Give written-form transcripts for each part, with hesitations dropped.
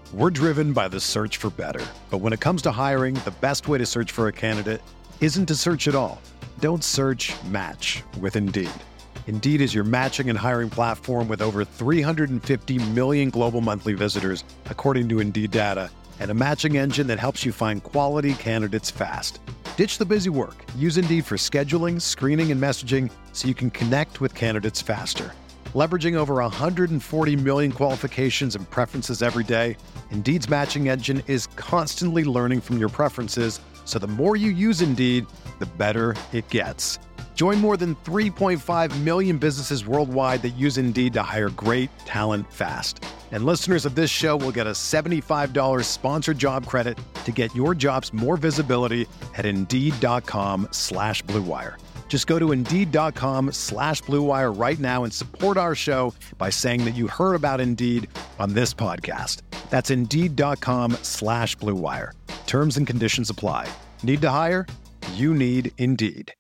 We're driven by the search for better. But when it comes to hiring, the best way to search for a candidate isn't to search at all. Don't search, match with Indeed. Indeed is your matching and hiring platform with over 350 million global monthly visitors, according to Indeed data, and a matching engine that helps you find quality candidates fast. Ditch the busy work. Use Indeed for scheduling, screening, and messaging so you can connect with candidates faster. Leveraging over 140 million qualifications and preferences every day, Indeed's matching engine is constantly learning from your preferences, so the more you use Indeed, the better it gets. Join more than 3.5 million businesses worldwide that use Indeed to hire great talent fast. And listeners of this show will get a $75 sponsored job credit to get your jobs more visibility at Indeed.com/Blue Wire. Just go to Indeed.com/Blue Wire right now and support our show by saying that you heard about Indeed on this podcast. That's Indeed.com/Blue Wire. Terms and conditions apply. Need to hire? You need Indeed.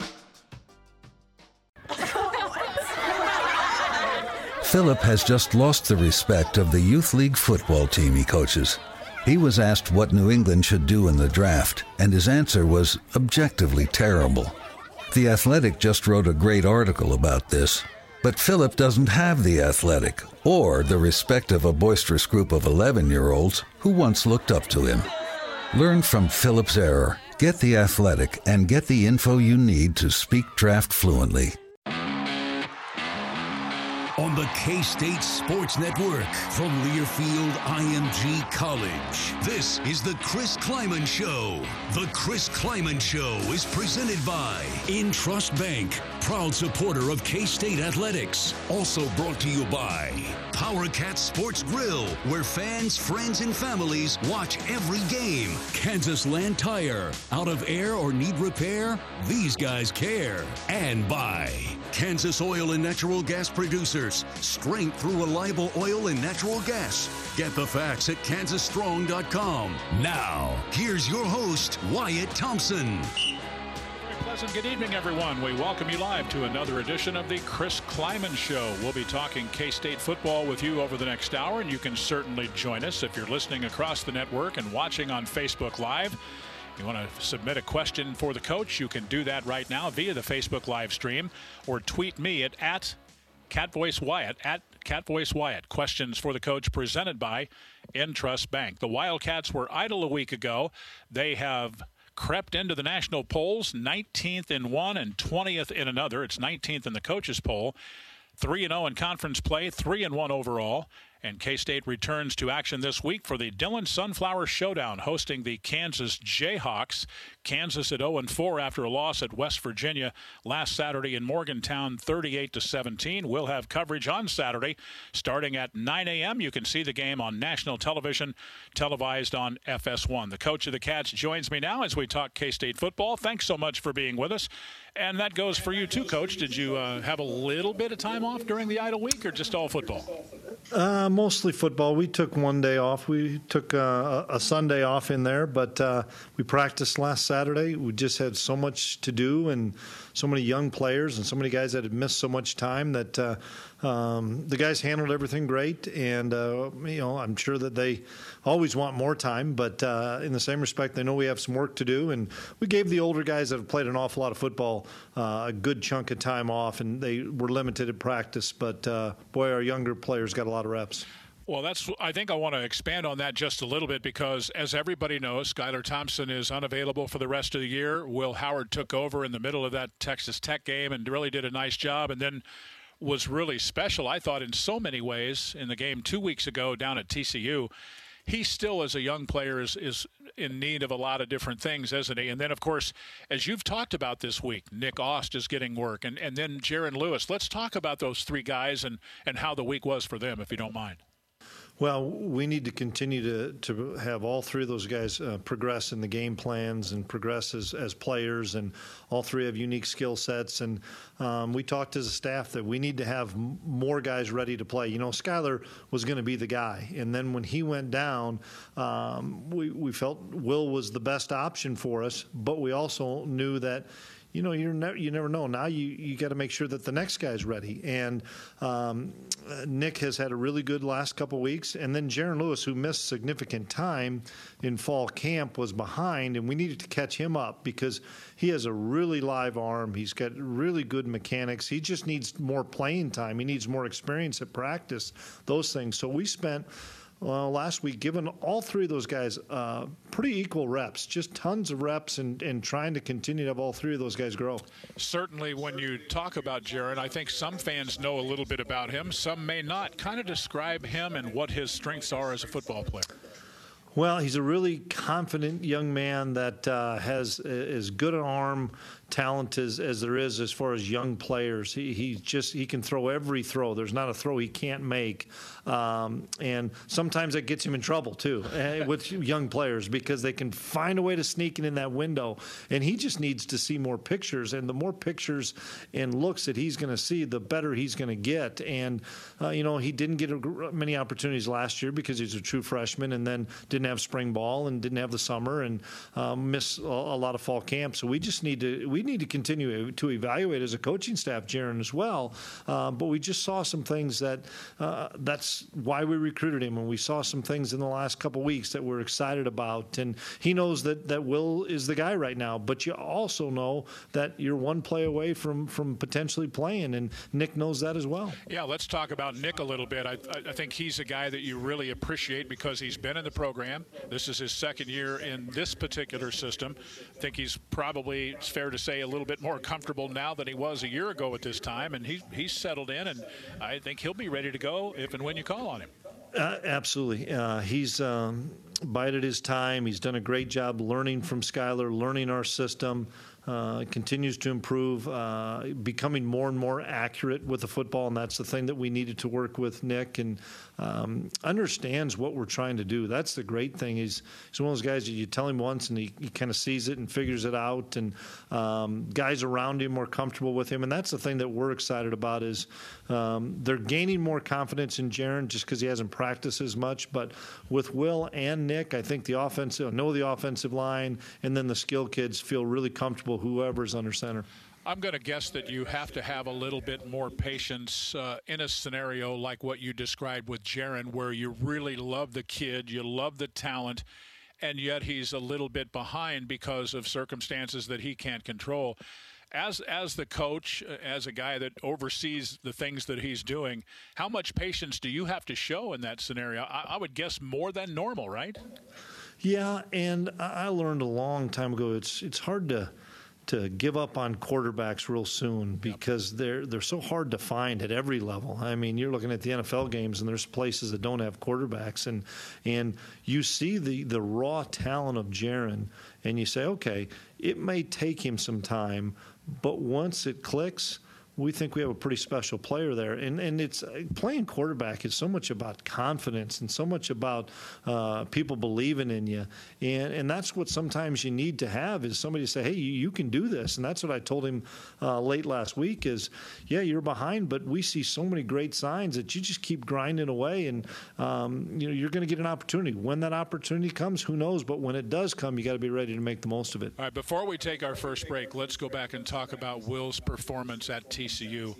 Philip has just lost the respect of the youth league football team he coaches. He was asked what New England should do in the draft, and his answer was objectively terrible. The Athletic just wrote a great article about this, but Philip doesn't have the Athletic or the respect of a boisterous group of 11-year-olds who once looked up to him. Learn from Philip's error, get the Athletic, and get the info you need to speak draft fluently. On the K-State Sports Network from Learfield IMG College, this is the Chris Kleiman Show. The Chris Kleiman Show is presented by Intrust Bank, proud supporter of K-State Athletics. Also brought to you by Power Cat Sports Grill, where fans, friends, and families watch every game. Kansas Land Tire, out of air or need repair? These guys care. And by Kansas Oil and Natural Gas Producers, strength through reliable oil and natural gas. Get the facts at kansasstrong.com. Now, here's your host, Wyatt Thompson. Pleasant good evening, everyone. We welcome you live to another edition of the Chris Kleiman Show. We'll be talking K-State football with you over the next hour, and you can certainly join us if you're listening across the network and watching on Facebook Live. You want to submit a question for the coach, you can do that right now via the Facebook live stream, or tweet me at CatVoiceWyatt, at CatVoiceWyatt. Questions for the coach presented by Intrust Bank. The Wildcats were idle a week ago. They have crept into the national polls, 19th in one and 20th in another. It's 19th in the coaches poll. 3-0 in conference play, 3-1 overall. And K-State returns to action this week for the Dillon Sunflower Showdown, hosting the Kansas Jayhawks. Kansas at 0-4 after a loss at West Virginia last Saturday in Morgantown, 38-17. We'll have coverage on Saturday starting at 9 a.m. You can see the game on national television, televised on FS1. The coach of the Cats joins me now as we talk K-State football. Thanks so much for being with us. And that goes for you too, Coach. Did you have a little bit of time off during the idle week, or just all football? Mostly football. We took one day off. We took a Sunday off in there, but we practiced last Saturday. We just had so much to do and so many young players and so many guys that had missed so much time that the guys handled everything great. And, I'm sure that they always want more time, but in the same respect, they know we have some work to do. And we gave the older guys that have played an awful lot of football a good chunk of time off, and they were limited at practice. But, boy, our younger players got a lot of reps. Well, I think I want to expand on that just a little bit because, as everybody knows, Skylar Thompson is unavailable for the rest of the year. Will Howard took over in the middle of that Texas Tech game and really did a nice job, and then was really special, I thought, in so many ways in the game 2 weeks ago down at TCU. He still, as a young player, is in need of a lot of different things, isn't he? And then, of course, as you've talked about this week, Nick Ost is getting work, and then Jaron Lewis. Let's talk about those three guys and how the week was for them, if you don't mind. Well, we need to continue to have all three of those guys progress in the game plans and progress as players, and all three have unique skill sets. And we talked as a staff that we need to have more guys ready to play. Skylar was going to be the guy. And then when he went down, we felt Will was the best option for us, but we also knew that you never know. Now you got to make sure that the next guy's ready. And Nick has had a really good last couple weeks. And then Jaron Lewis, who missed significant time in fall camp, was behind, and we needed to catch him up because he has a really live arm. He's got really good mechanics. He just needs more playing time. He needs more experience at practice, those things. So we spent last week giving all three of those guys pretty equal reps, just tons of reps, and trying to continue to have all three of those guys grow. Certainly when you talk about Jaron, I think some fans know a little bit about him, some may not. Kind of describe him and what his strengths are as a football player. Well, he's a really confident young man that has as good an arm talent as there is as far as young players. He can throw every throw. There's not a throw he can't make. And sometimes that gets him in trouble, too, with young players because they can find a way to sneak in that window. And he just needs to see more pictures. And the more pictures and looks that he's going to see, the better he's going to get. And, he didn't get many opportunities last year because he's a true freshman and then didn't have spring ball and didn't have the summer and missed a lot of fall camp. So we just need to continue to evaluate as a coaching staff, Jaron, as well. But we just saw some things that's why we recruited him, and we saw some things in the last couple weeks that we're excited about. And he knows that Will is the guy right now, but you also know that you're one play away from potentially playing, and Nick knows that as well. Yeah, let's talk about Nick a little bit. I think he's a guy that you really appreciate because he's been in the program. This is his second year in this particular system. I think he's probably, it's fair to say, a little bit more comfortable now than he was a year ago at this time, and he's settled in, and I think he'll be ready to go if and when you call on him. Absolutely. He's bided his time. He's done a great job learning from Skylar, learning our system. Continues to improve, becoming more and more accurate with the football, and that's the thing that we needed to work with Nick, and understands what we're trying to do. That's the great thing. He's one of those guys that you tell him once and he kind of sees it and figures it out, and guys around him are comfortable with him, and that's the thing that we're excited about is they're gaining more confidence in Jaron just because he hasn't practiced as much, but with Will and Nick, I think the offensive line, and then the skill kids feel really comfortable whoever's under center. I'm going to guess that you have to have a little bit more patience in a scenario like what you described with Jaron, where you really love the kid, you love the talent, and yet he's a little bit behind because of circumstances that he can't control. As the coach, as a guy that oversees the things that he's doing, how much patience do you have to show in that scenario? I would guess more than normal, right? Yeah, and I learned a long time ago it's hard to give up on quarterbacks real soon because they're so hard to find at every level. I mean, you're looking at the NFL games and there's places that don't have quarterbacks, and you see the raw talent of Jaron and you say, okay, it may take him some time, but once it clicks, we think we have a pretty special player there. And it's playing quarterback is so much about confidence and so much about people believing in you. And that's what sometimes you need to have is somebody to say, hey, you can do this. And that's what I told him late last week is, yeah, you're behind, but we see so many great signs that you just keep grinding away and you're going to get an opportunity. When that opportunity comes, who knows? But when it does come, you got to be ready to make the most of it. All right, before we take our first break, let's go back and talk about Will's performance at TCU.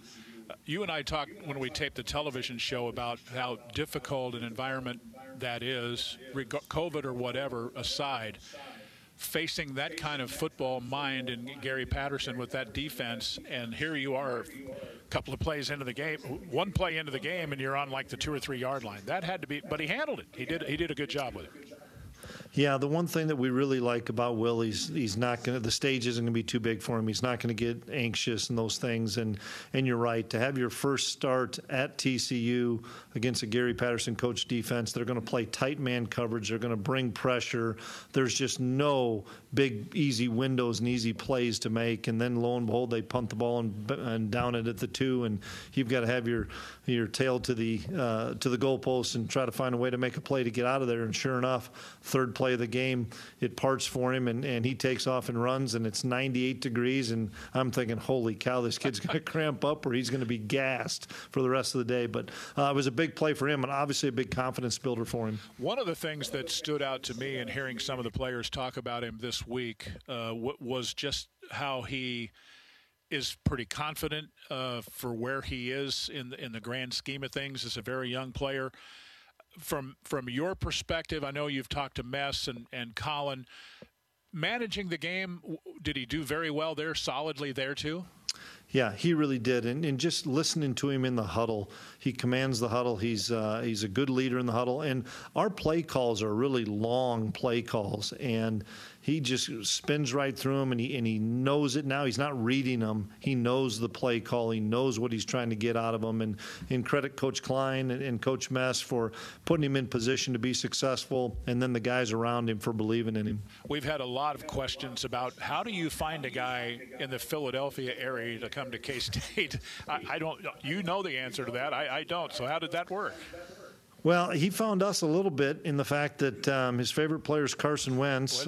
You and I talked when we taped the television show about how difficult an environment that is, COVID or whatever aside, facing that kind of football mind in Gary Patterson with that defense, and here you are a couple of plays into the game, one play into the game, and you're on like the 2 or 3 yard line. That had to be, but he handled it. He did a good job with it. Yeah, the one thing that we really like about Will, he's not going to, the stage isn't going to be too big for him. He's not going to get anxious and those things. And you're right, to have your first start at TCU against a Gary Patterson coach defense, they're going to play tight man coverage. They're going to bring pressure. There's just no big, easy windows and easy plays to make. And then lo and behold, they punt the ball and down it at the 2. And you've got to have your tail to the goalpost and try to find a way to make a play to get out of there. And sure enough, third play of the game, it parts for him, and he takes off and runs, and it's 98 degrees, and I'm thinking, holy cow, this kid's going to cramp up or he's going to be gassed for the rest of the day. But it was a big play for him and obviously a big confidence builder for him. One of the things that stood out to me in hearing some of the players talk about him this week was just how he is pretty confident for where he is in the grand scheme of things as a very young player. From your perspective, I know you've talked to Mess and Colin. Managing the game, did he do very well there, solidly there too? Yeah, he really did. And just listening to him in the huddle, he commands the huddle. He's a good leader in the huddle. And our play calls are really long play calls. And he just spins right through them, and he knows it now. He's not reading them. He knows the play call. He knows what he's trying to get out of them. And credit Coach Klein and Coach Mess for putting him in position to be successful, and then the guys around him for believing in him. We've had a lot of questions about how do you find a guy in the Philadelphia area to come to K-State? I don't. You know the answer to that. I don't. So how did that work? Well, he found us a little bit in the fact that his favorite player is Carson Wentz.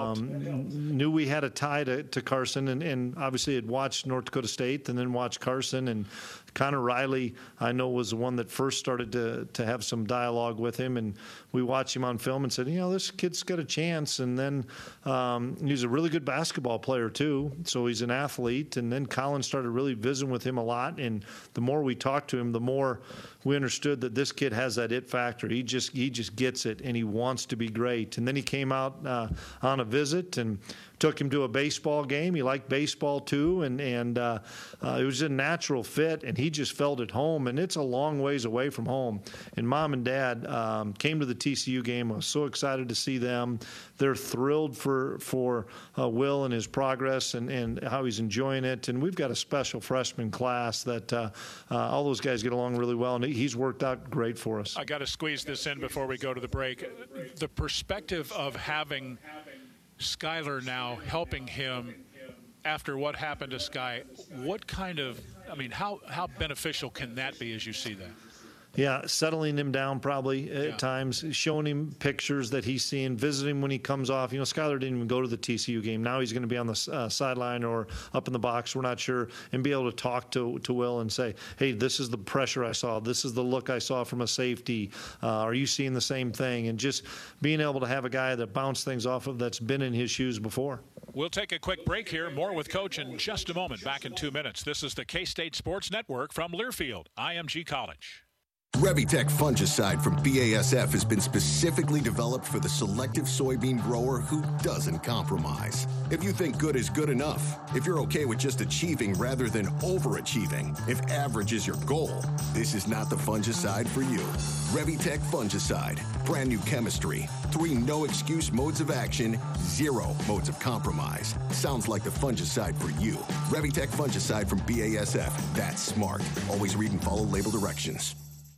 Knew we had a tie to Carson, and obviously had watched North Dakota State and then watched Carson. And Connor Riley, I know, was the one that first started to have some dialogue with him. And we watched him on film and said, this kid's got a chance. And then he's a really good basketball player, too. So he's an athlete. And then Colin started really visiting with him a lot. And the more we talked to him, the more we understood that this kid has that it factor. He just gets it, and he wants to be great. And then he came out on a visit and took him to a baseball game. He liked baseball too, and it was a natural fit, and he just felt at home. And it's a long ways away from home. And Mom and Dad came to the TCU game. I was so excited to see them. They're thrilled for Will and his progress and how he's enjoying it. And we've got a special freshman class that all those guys get along really well, and he's worked out great for us. I got to squeeze this in before we go to the break. The perspective of having Skylar now helping him after what happened to Sky, what kind of, how beneficial can that be as you see that? Yeah, settling him down probably at times, showing him pictures that he's seeing, visiting when he comes off. Skylar didn't even go to the TCU game. Now he's going to be on the sideline or up in the box. We're not sure. And be able to talk to Will and say, hey, this is the pressure I saw. This is the look I saw from a safety. Are you seeing the same thing? And just being able to have a guy that bounced things off of that's been in his shoes before. We'll take a quick break here. More with Coach in just a moment. Back in 2 minutes. This is the K-State Sports Network from Learfield, IMG College. Revitec fungicide from BASF has been specifically developed for the selective soybean grower who doesn't compromise. If you think good is good enough, if you're okay with just achieving rather than overachieving, if average is your goal, this is not the fungicide for you. Revitec fungicide, brand new chemistry, 3 no-excuse modes of action, 0 modes of compromise. Sounds like the fungicide for you. Revitec fungicide from BASF. That's smart. Always read and follow label directions.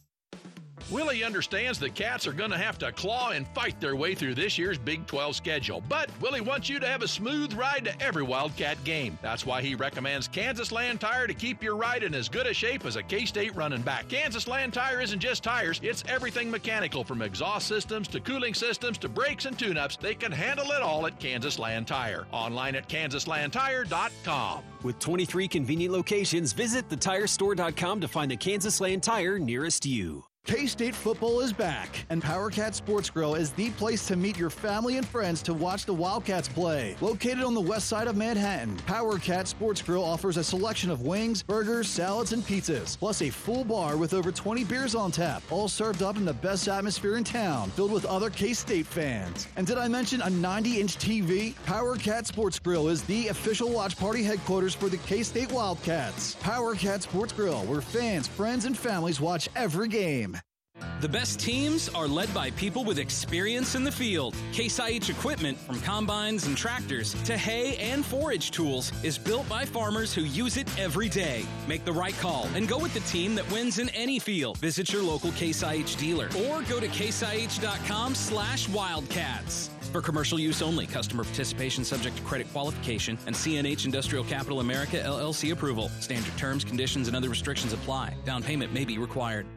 Willie understands the Cats are going to have to claw and fight their way through this year's Big 12 schedule. But Willie wants you to have a smooth ride to every Wildcat game. That's why he recommends Kansas Land Tire to keep your ride in as good a shape as a K-State running back. Kansas Land Tire isn't just tires, it's everything mechanical, from exhaust systems to cooling systems to brakes and tune-ups. They can handle it all at Kansas Land Tire. Online at kansaslandtire.com. With 23 convenient locations, visit thetirestore.com to find a Kansas Land Tire nearest you. K-State football is back, and Power Cat Sports Grill is the place to meet your family and friends to watch the Wildcats play. Located on the west side of Manhattan, Power Cat Sports Grill offers a selection of wings, burgers, salads, and pizzas, plus a full bar with over 20 beers on tap, all served up in the best atmosphere in town, filled with other K-State fans. And did I mention a 90-inch TV? Power Cat Sports Grill is the official watch party headquarters for the K-State Wildcats. Power Cat Sports Grill, where fans, friends, and families watch every game. The best teams are led by people with experience in the field. Case IH equipment, from combines and tractors to hay and forage tools, is built by farmers who use it every day. Make the right call and go with the team that wins in any field. Visit your local Case IH dealer or go to caseih.com/wildcats. For commercial use only. Customer participation subject to credit qualification and CNH Industrial Capital America LLC approval. Standard terms, conditions, and other restrictions apply. Down payment may be required.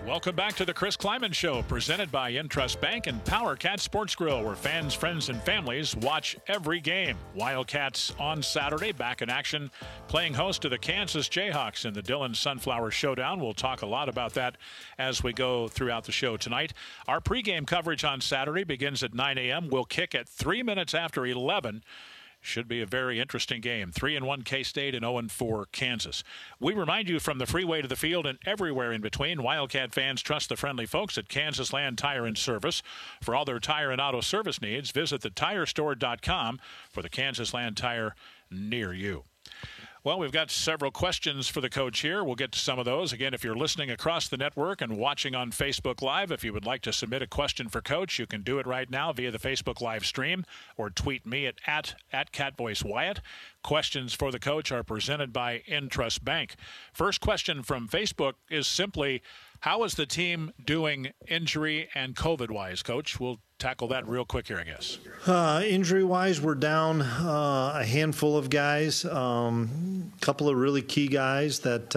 Welcome back to the Chris Kleiman Show, presented by Intrust Bank and Power Cat Sports Grill, where fans, friends, and families watch every game. Wildcats on Saturday, back in action, playing host to the Kansas Jayhawks in the Dillon Sunflower Showdown. We'll talk a lot about that as we go throughout the show tonight. Our pregame coverage on Saturday begins at 9 a.m. We'll kick at 3 minutes after 11. Should be a very interesting game. 3-1 K-State and 0-4 Kansas. We remind you, from the freeway to the field and everywhere in between, Wildcat fans trust the friendly folks at Kansas Land Tire and Service. For all their tire and auto service needs, visit thetirestore.com for the Kansas Land Tire near you. Well, we've got several questions for the coach here. We'll get to some of those. Again, if you're listening across the network and watching on Facebook Live, if you would like to submit a question for Coach, you can do it right now via the Facebook Live stream or tweet me at CatVoiceWyatt. Questions for the coach are presented by Intrust Bank. First question from Facebook is simply, how is the team doing injury and COVID-wise, Coach? We'll tackle that real quick here, I guess. Injury-wise, we're down a handful of guys, couple of really key guys that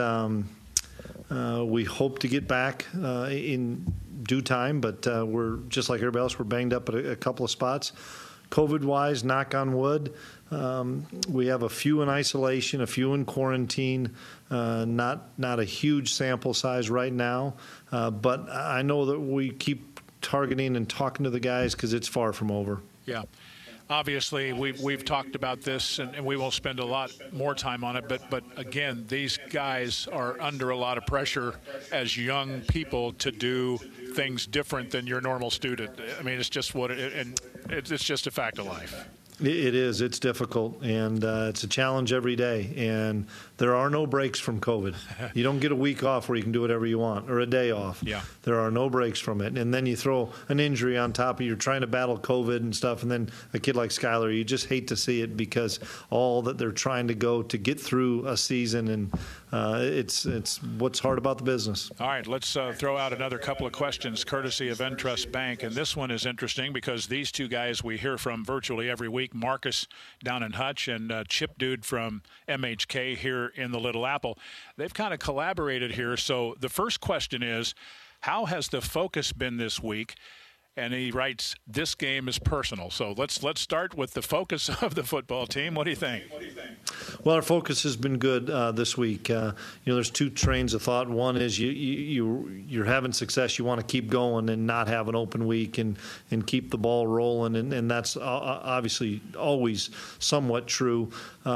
we hope to get back in due time, but we're just like everybody else, we're banged up at a couple of spots. COVID-wise, knock on wood, we have a few in isolation, a few in quarantine, not a huge sample size right now, but I know that we keep targeting and talking to the guys because it's far from over. Yeah. Obviously, we've talked about this, and we won't spend a lot more time on it, but again, these guys are under a lot of pressure as young people to do things different than your normal student. I mean, it's just it's just a fact of life. It is. It's difficult, and it's a challenge every day. And there are no breaks from COVID. You don't get a week off where you can do whatever you want, or a day off. Yeah. There are no breaks from it. And then you throw an injury on top of you're trying to battle COVID and stuff, and then a kid like Skylar, you just hate to see it because all that they're trying to go to get through a season, and it's what's hard about the business. All right, let's throw out another couple of questions courtesy of Intrust Bank, and this one is interesting because these two guys we hear from virtually every week, Marcus down in Hutch and Chip Dude from MHK here in the Little Apple. They've kind of collaborated here. So the first question is, how has the focus been this week? And he writes, this game is personal. So let's start with the focus of the football team. What do you think? Well, our focus has been good this week. There's two trains of thought. One is you're having success. You want to keep going and not have an open week and keep the ball rolling. And that's obviously always somewhat true.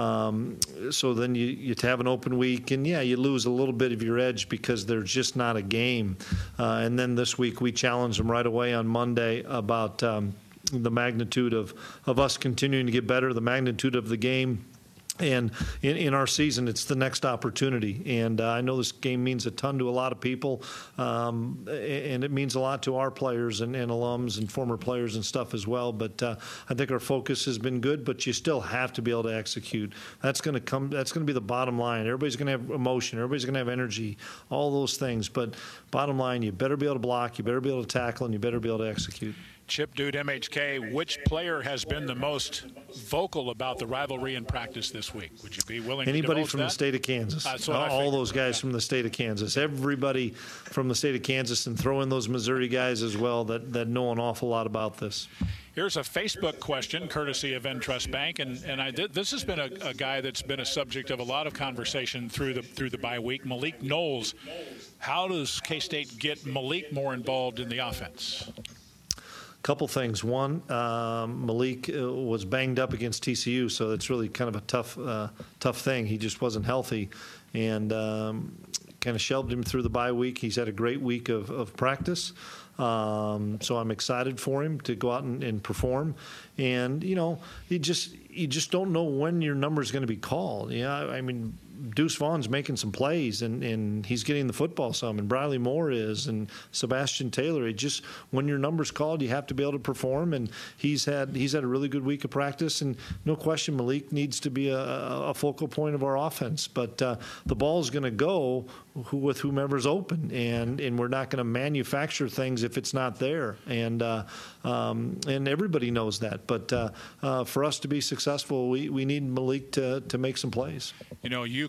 So then you have an open week. And, yeah, you lose a little bit of your edge because there's just not a game. And then this week we challenged them right away on Monday about the magnitude of us continuing to get better, the magnitude of the game. And in our season, it's the next opportunity. And I know this game means a ton to a lot of people, and it means a lot to our players and alums and former players and stuff as well. But I think our focus has been good, but you still have to be able to execute. That's going to be the bottom line. Everybody's going to have emotion. Everybody's going to have energy, all those things. But bottom line, you better be able to block, you better be able to tackle, and you better be able to execute. Chip Dude, MHK, which player has been the most vocal about the rivalry in practice this week? Would you be willing to Anybody divulge from that? the state of Kansas. All those guys from the state of Kansas. Everybody from the state of Kansas, and throw in those Missouri guys as well that know an awful lot about this. Here's a Facebook question, courtesy of Intrust Bank, and this has been a guy that's been a subject of a lot of conversation through the bye week. Malik Knowles, how does K-State get Malik more involved in the offense? Couple things. One, Malik was banged up against TCU, so it's really kind of a tough thing. He just wasn't healthy, and kind of shelved him through the bye week. He's had a great week of practice, so I'm excited for him to go out and perform. And you just don't know when your number is going to be called. Yeah, I mean, Deuce Vaughn's making some plays, and he's getting the football some, and Briley Moore is, and Sebastian Taylor. It just, when your number's called, you have to be able to perform, and he's had a really good week of practice, and no question Malik needs to be a focal point of our offense. But the ball's going to go with whomever's open, and we're not going to manufacture things if it's not there, and everybody knows that. But for us to be successful, we need Malik to make some plays. You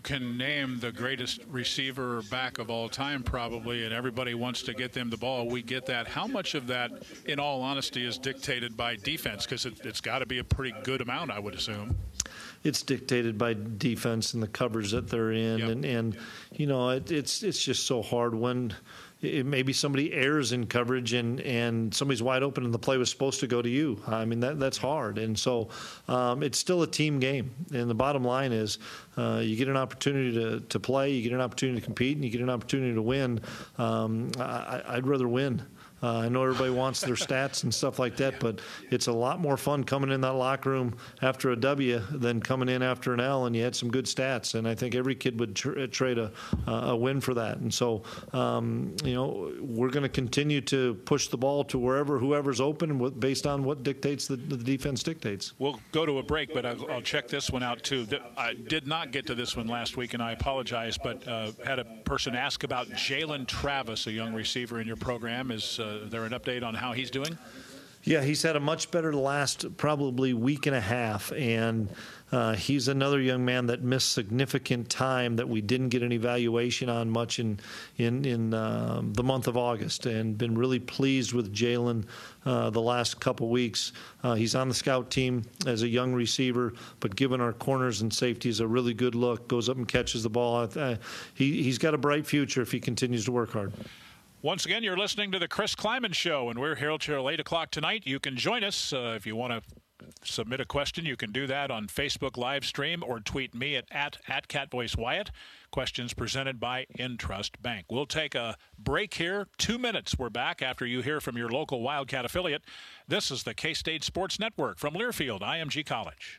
can name the greatest receiver back of all time probably, and everybody wants to get them the ball. We get that. How much of that, in all honesty, is dictated by defense? Because it's got to be a pretty good amount, I would assume. It's dictated by defense and the coverage that they're in. Yep. And you know, it's just so hard when maybe somebody errs in coverage and somebody's wide open and the play was supposed to go to you. I mean, that's hard. And so it's still a team game. And the bottom line is you get an opportunity to play, you get an opportunity to compete, and you get an opportunity to win. I'd rather win. I know everybody wants their stats and stuff like that, but it's a lot more fun coming in that locker room after a W than coming in after an L and you had some good stats. And I think every kid would trade a win for that. And so, you know, we're going to continue to push the ball to whoever's open based on what dictates the defense dictates. We'll go to a break, but I'll check this one out too. I did not get to this one last week, and I apologize, but had a person ask about Jalen Travis, a young receiver in your program. Is there an update on how he's doing? Yeah, he's had a much better last probably week and a half, and he's another young man that missed significant time that we didn't get an evaluation on much in the month of August, and been really pleased with Jalen the last couple weeks. He's on the scout team as a young receiver, but given our corners and safeties a really good look, goes up and catches the ball. He's got a bright future if he continues to work hard. Once again, you're listening to the Chris Kleiman Show, and we're here till 8 o'clock tonight. You can join us if you want to submit a question. You can do that on Facebook live stream or tweet me at CatVoiceWyatt. Questions presented by Intrust Bank. We'll take a break here. 2 minutes. We're back after you hear from your local Wildcat affiliate. This is the K-State Sports Network from Learfield IMG College.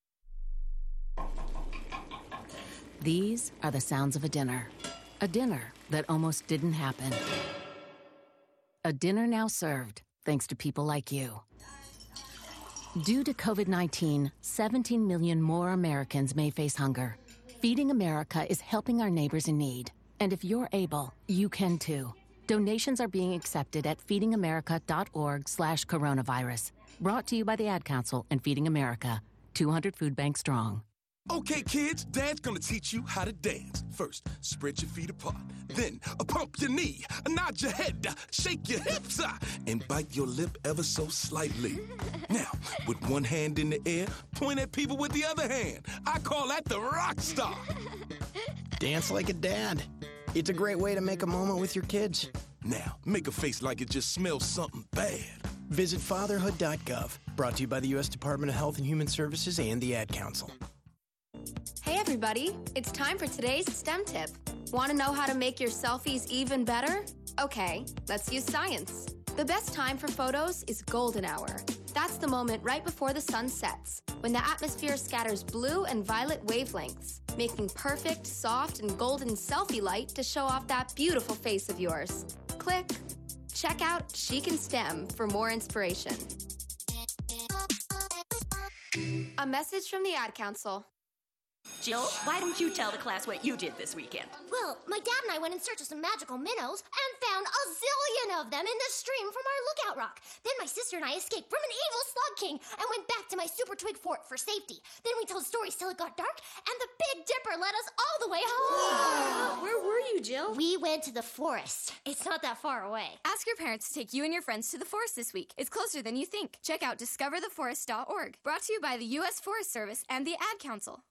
These are the sounds of a dinner. A dinner that almost didn't happen. A dinner now served, thanks to people like you. Due to COVID-19, 17 million more Americans may face hunger. Feeding America is helping our neighbors in need. And if you're able, you can too. Donations are being accepted at feedingamerica.org/coronavirus. Brought to you by the Ad Council and Feeding America, 200 food banks strong. Okay, kids, Dad's gonna teach you how to dance. First, spread your feet apart. Then, pump your knee, nod your head, shake your hips, and bite your lip ever so slightly. Now, with one hand in the air, point at people with the other hand. I call that the rock star. Dance like a dad. It's a great way to make a moment with your kids. Now, make a face like it just smells something bad. Visit fatherhood.gov. Brought to you by the U.S. Department of Health and Human Services and the Ad Council. Hey everybody, it's time for today's STEM tip. Want to know how to make your selfies even better? Okay, let's use science. The best time for photos is golden hour. That's the moment right before the sun sets, when the atmosphere scatters blue and violet wavelengths, making perfect, soft, and golden selfie light to show off that beautiful face of yours. Click. Check out Chic and STEM for more inspiration. A message from the Ad Council. Jill, why don't you tell the class what you did this weekend? Well, my dad and I went in search of some magical minnows and found a zillion of them in the stream from our lookout rock. Then my sister and I escaped from an evil slug king and went back to my super twig fort for safety. Then we told stories till it got dark, and the Big Dipper led us all the way home. Where were you, Jill? We went to the forest. It's not that far away. Ask your parents to take you and your friends to the forest this week. It's closer than you think. Check out discovertheforest.org. Brought to you by the U.S. Forest Service and the Ad Council.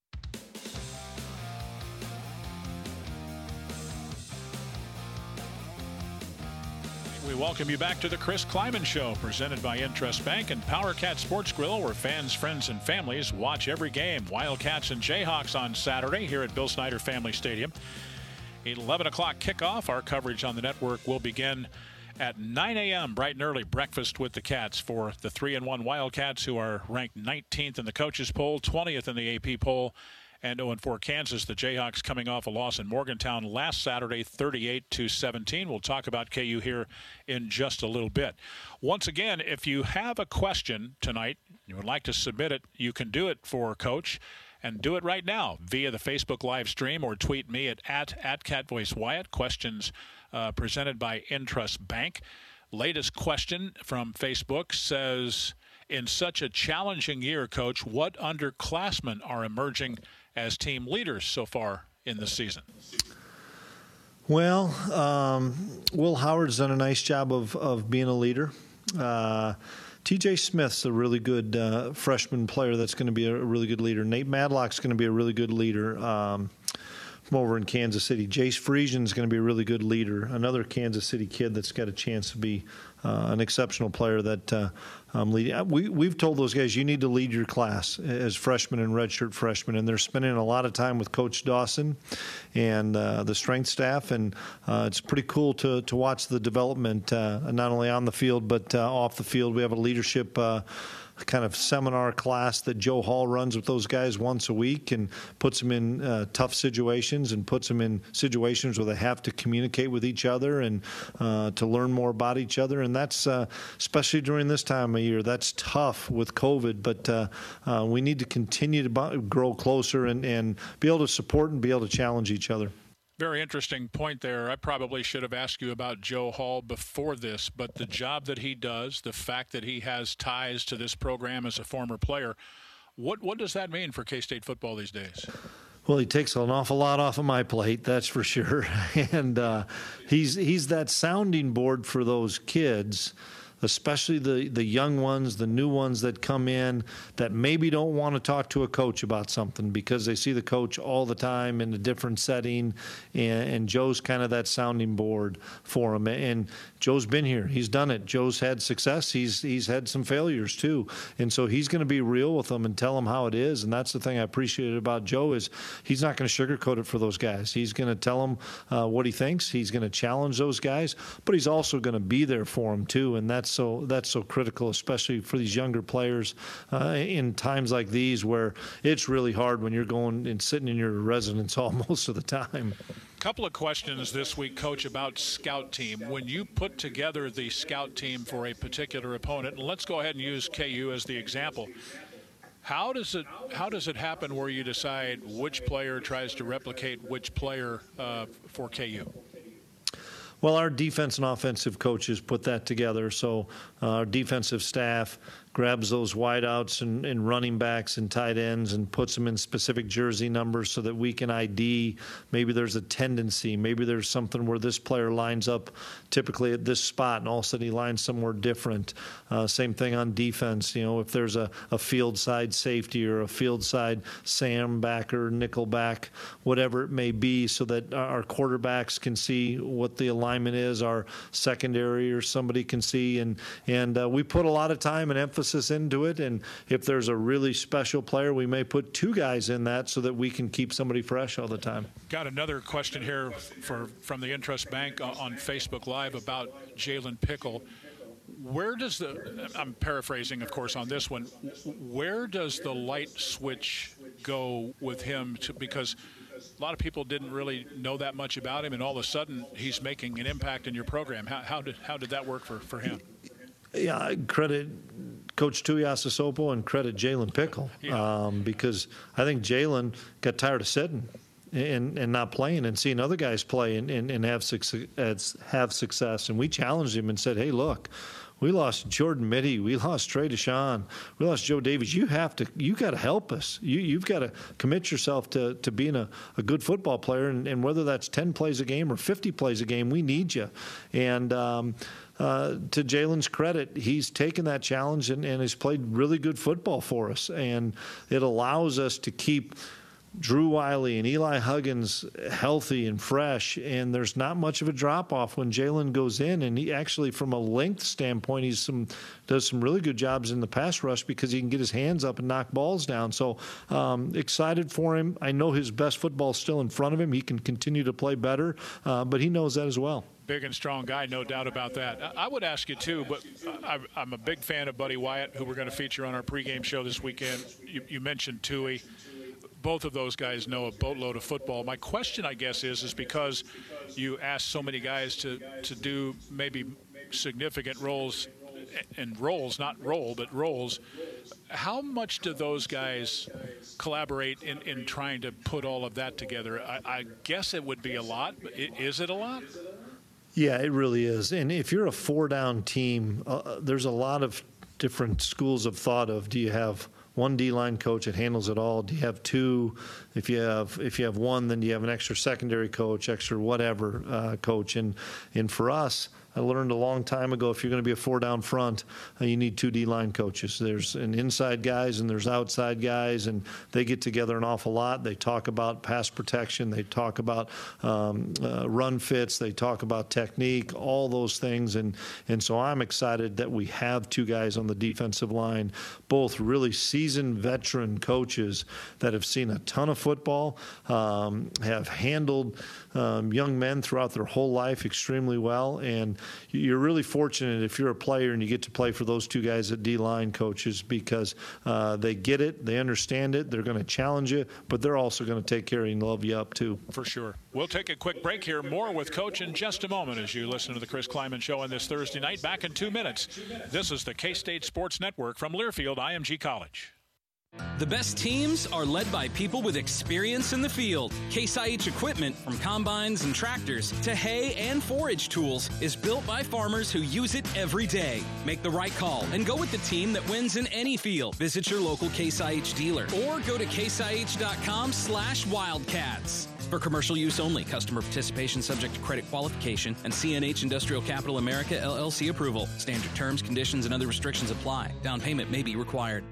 We welcome you back to the Chris Kleiman Show, presented by Intrust Bank and PowerCat Sports Grill, where fans, friends, and families watch every game. Wildcats and Jayhawks on Saturday here at Bill Snyder Family Stadium. 11 o'clock kickoff. Our coverage on the network will begin at 9 a.m., bright and early. Breakfast with the Cats for the 3-1 Wildcats, who are ranked 19th in the coaches poll, 20th in the AP poll, and 0-4 Kansas. The Jayhawks coming off a loss in Morgantown last Saturday, 38-17. We'll talk about KU here in just a little bit. Once again, if you have a question tonight, you would like to submit it, you can do it for Coach, and do it right now via the Facebook live stream or tweet me at CatVoiceWyatt. Questions presented by Intrust Bank. Latest question from Facebook says, in such a challenging year, Coach, what underclassmen are emerging as team leaders so far in the season? Well, Will Howard's done a nice job of being a leader. TJ Smith's a really good freshman player that's going to be a really good leader. Nate Madlock's going to be a really good leader from over in Kansas City. Jace Friesian's going to be a really good leader, another Kansas City kid that's got a chance to be an exceptional player that leading. We've told those guys, you need to lead your class as freshmen and redshirt freshmen, and they're spending a lot of time with Coach Dawson and the strength staff, and it's pretty cool to watch the development, not only on the field but off the field. We have a leadership kind of seminar class that Joe Hall runs with those guys once a week and puts them in tough situations and puts them in situations where they have to communicate with each other and to learn more about each other. And that's, especially during this time of year, that's tough with COVID, but we need to continue to grow closer and be able to support and be able to challenge each other. Very interesting point there. I probably should have asked you about Joe Hall before this, but the job that he does, the fact that he has ties to this program as a former player, what does that mean for K-State football these days? Well, he takes an awful lot off of my plate, that's for sure. And he's that sounding board for those kids, especially the young ones, the new ones that come in that maybe don't want to talk to a coach about something because they see the coach all the time in a different setting, and Joe's kind of that sounding board for them. And Joe's been here. He's done it. Joe's had success. He's had some failures too. And so he's going to be real with them and tell them how it is. And that's the thing I appreciated about Joe is he's not going to sugarcoat it for those guys. He's going to tell them what he thinks. He's going to challenge those guys, but he's also going to be there for them too. And that's so critical, especially for these younger players in times like these where it's really hard when you're going and sitting in your residence hall most of the time. Couple of questions this week, Coach, about scout team. When you put together the scout team for a particular opponent, and let's go ahead and use KU as the example, how does it happen where you decide which player tries to replicate which player for KU? Well, our defense and offensive coaches put that together. So our defensive staff grabs those wideouts and running backs and tight ends and puts them in specific jersey numbers so that we can ID. Maybe there's a tendency. Maybe there's something where this player lines up typically at this spot and all of a sudden he lines somewhere different. Same thing on defense. You know, if there's a field side safety or a field side Sam back or nickel back, whatever it may be, so that our quarterbacks can see what the alignment is, our secondary or somebody can see. And we put a lot of time and emphasis into it, and if there's a really special player, we may put two guys in that so that we can keep somebody fresh all the time. Got another question here from the Intrust Bank on Facebook Live about Jalen Pickle. Where does I'm paraphrasing, of course, on this one, where does the light switch go with him? Because a lot of people didn't really know that much about him, and all of a sudden he's making an impact in your program. How did that work for him? Yeah, I credit Coach Tuiasosopo and credit Jalen Pickle because I think Jalen got tired of sitting and not playing and seeing other guys play and have success. And we challenged him and said, hey, look, we lost Jordan Mitty. We lost Trey Deshawn. We lost Joe Davies. You got to help us. You've got to commit yourself to being a good football player. And whether that's 10 plays a game or 50 plays a game, we need you. And to Jalen's credit, he's taken that challenge and has played really good football for us. And it allows us to keep Drew Wiley and Eli Huggins healthy and fresh, and there's not much of a drop-off when Jalen goes in. And he actually, from a length standpoint, does some really good jobs in the pass rush because he can get his hands up and knock balls down. So excited for him. I know his best football is still in front of him. He can continue to play better, but he knows that as well. Big and strong guy, no doubt about that. I would ask you, too, but I'm a big fan of Buddy Wyatt, who we're going to feature on our pregame show this weekend. You mentioned Tui. Both of those guys know a boatload of football. My question, I guess, is because you ask so many guys to do maybe significant roles, and roles, not role, but roles, how much do those guys collaborate in trying to put all of that together? I guess it would be a lot. Is it a lot? Yeah, it really is. And if you're a four-down team, there's a lot of different schools of thought of, do you have one D-line coach that handles it all? Do you have two? If you have one, then do you have an extra secondary coach, extra whatever coach? And for us, I learned a long time ago, if you're going to be a 4-down front, you need two D-line coaches. There's an inside guys and there's outside guys, and they get together an awful lot. They talk about pass protection. They talk about run fits. They talk about technique, all those things. And so I'm excited that we have two guys on the defensive line, both really seasoned veteran coaches that have seen a ton of football, have handled young men throughout their whole life extremely well. And you're really fortunate if you're a player and you get to play for those two guys at D-line coaches, because they get it, they understand it, they're going to challenge you, but they're also going to take care of you and love you up too. For sure. We'll take a quick break here. More with Coach in just a moment as you listen to the Chris Kleiman Show on this Thursday night. Back in 2 minutes. This is the K-State Sports Network from Learfield IMG College. The best teams are led by people with experience in the field. Case IH equipment, from combines and tractors to hay and forage tools, is built by farmers who use it every day. Make the right call and go with the team that wins in any field. Visit your local Case IH dealer or go to caseih.com/wildcats. For commercial use only. Customer participation subject to credit qualification and CNH Industrial Capital America LLC approval. Standard terms, conditions, and other restrictions apply. Down payment may be required.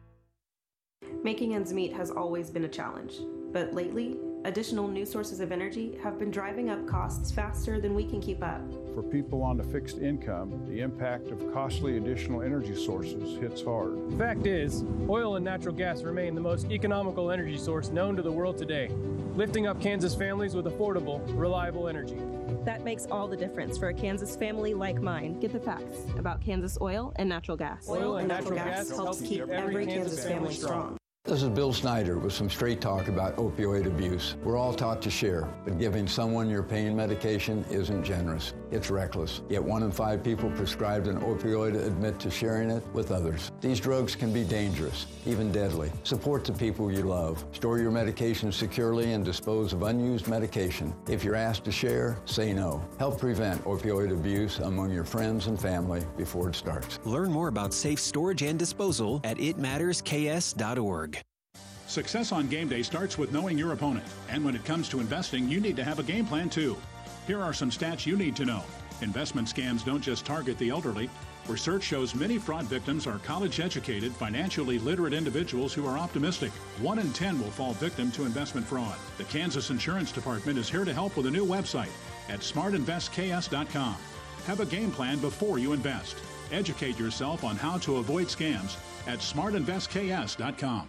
Making ends meet has always been a challenge, but lately, additional new sources of energy have been driving up costs faster than we can keep up. For people on a fixed income, the impact of costly additional energy sources hits hard. The fact is, oil and natural gas remain the most economical energy source known to the world today, lifting up Kansas families with affordable, reliable energy. That makes all the difference for a Kansas family like mine. Get the facts about Kansas oil and natural gas. Oil and natural gas helps keep every Kansas family strong. This is Bill Snyder with some straight talk about opioid abuse. We're all taught to share, but giving someone your pain medication isn't generous. It's reckless. Yet 1 in 5 people prescribed an opioid admit to sharing it with others. These drugs can be dangerous, even deadly. Support the people you love. Store your medication securely and dispose of unused medication. If you're asked to share, say no. Help prevent opioid abuse among your friends and family before it starts. Learn more about safe storage and disposal at itmattersks.org. Success on game day starts with knowing your opponent. And when it comes to investing, you need to have a game plan too. Here are some stats you need to know. Investment scams don't just target the elderly. Research shows many fraud victims are college-educated, financially literate individuals who are optimistic. 1 in 10 will fall victim to investment fraud. The Kansas Insurance Department is here to help with a new website at smartinvestks.com. Have a game plan before you invest. Educate yourself on how to avoid scams at smartinvestks.com.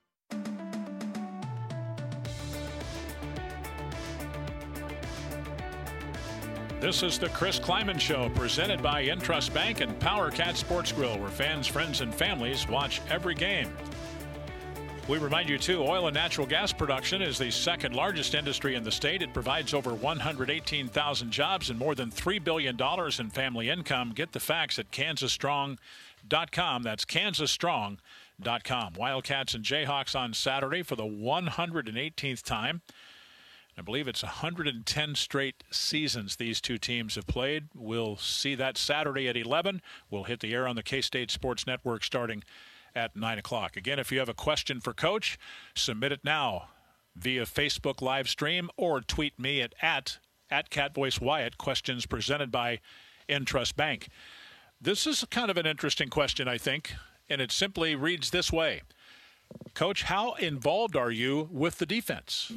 This is the Chris Kleiman Show, presented by Intrust Bank and Power Cat Sports Grill, where fans, friends, and families watch every game. We remind you, too, oil and natural gas production is the second largest industry in the state. It provides over 118,000 jobs and more than $3 billion in family income. Get the facts at kansasstrong.com. That's kansasstrong.com. Wildcats and Jayhawks on Saturday for the 118th time. I believe it's 110 straight seasons these two teams have played. We'll see that Saturday at 11. We'll hit the air on the K-State Sports Network starting at 9 o'clock. Again, if you have a question for Coach, submit it now via Facebook live stream or tweet me at CatVoiceWyatt. Questions presented by Intrust Bank. This is kind of an interesting question, I think, and it simply reads this way. Coach, how involved are you with the defense?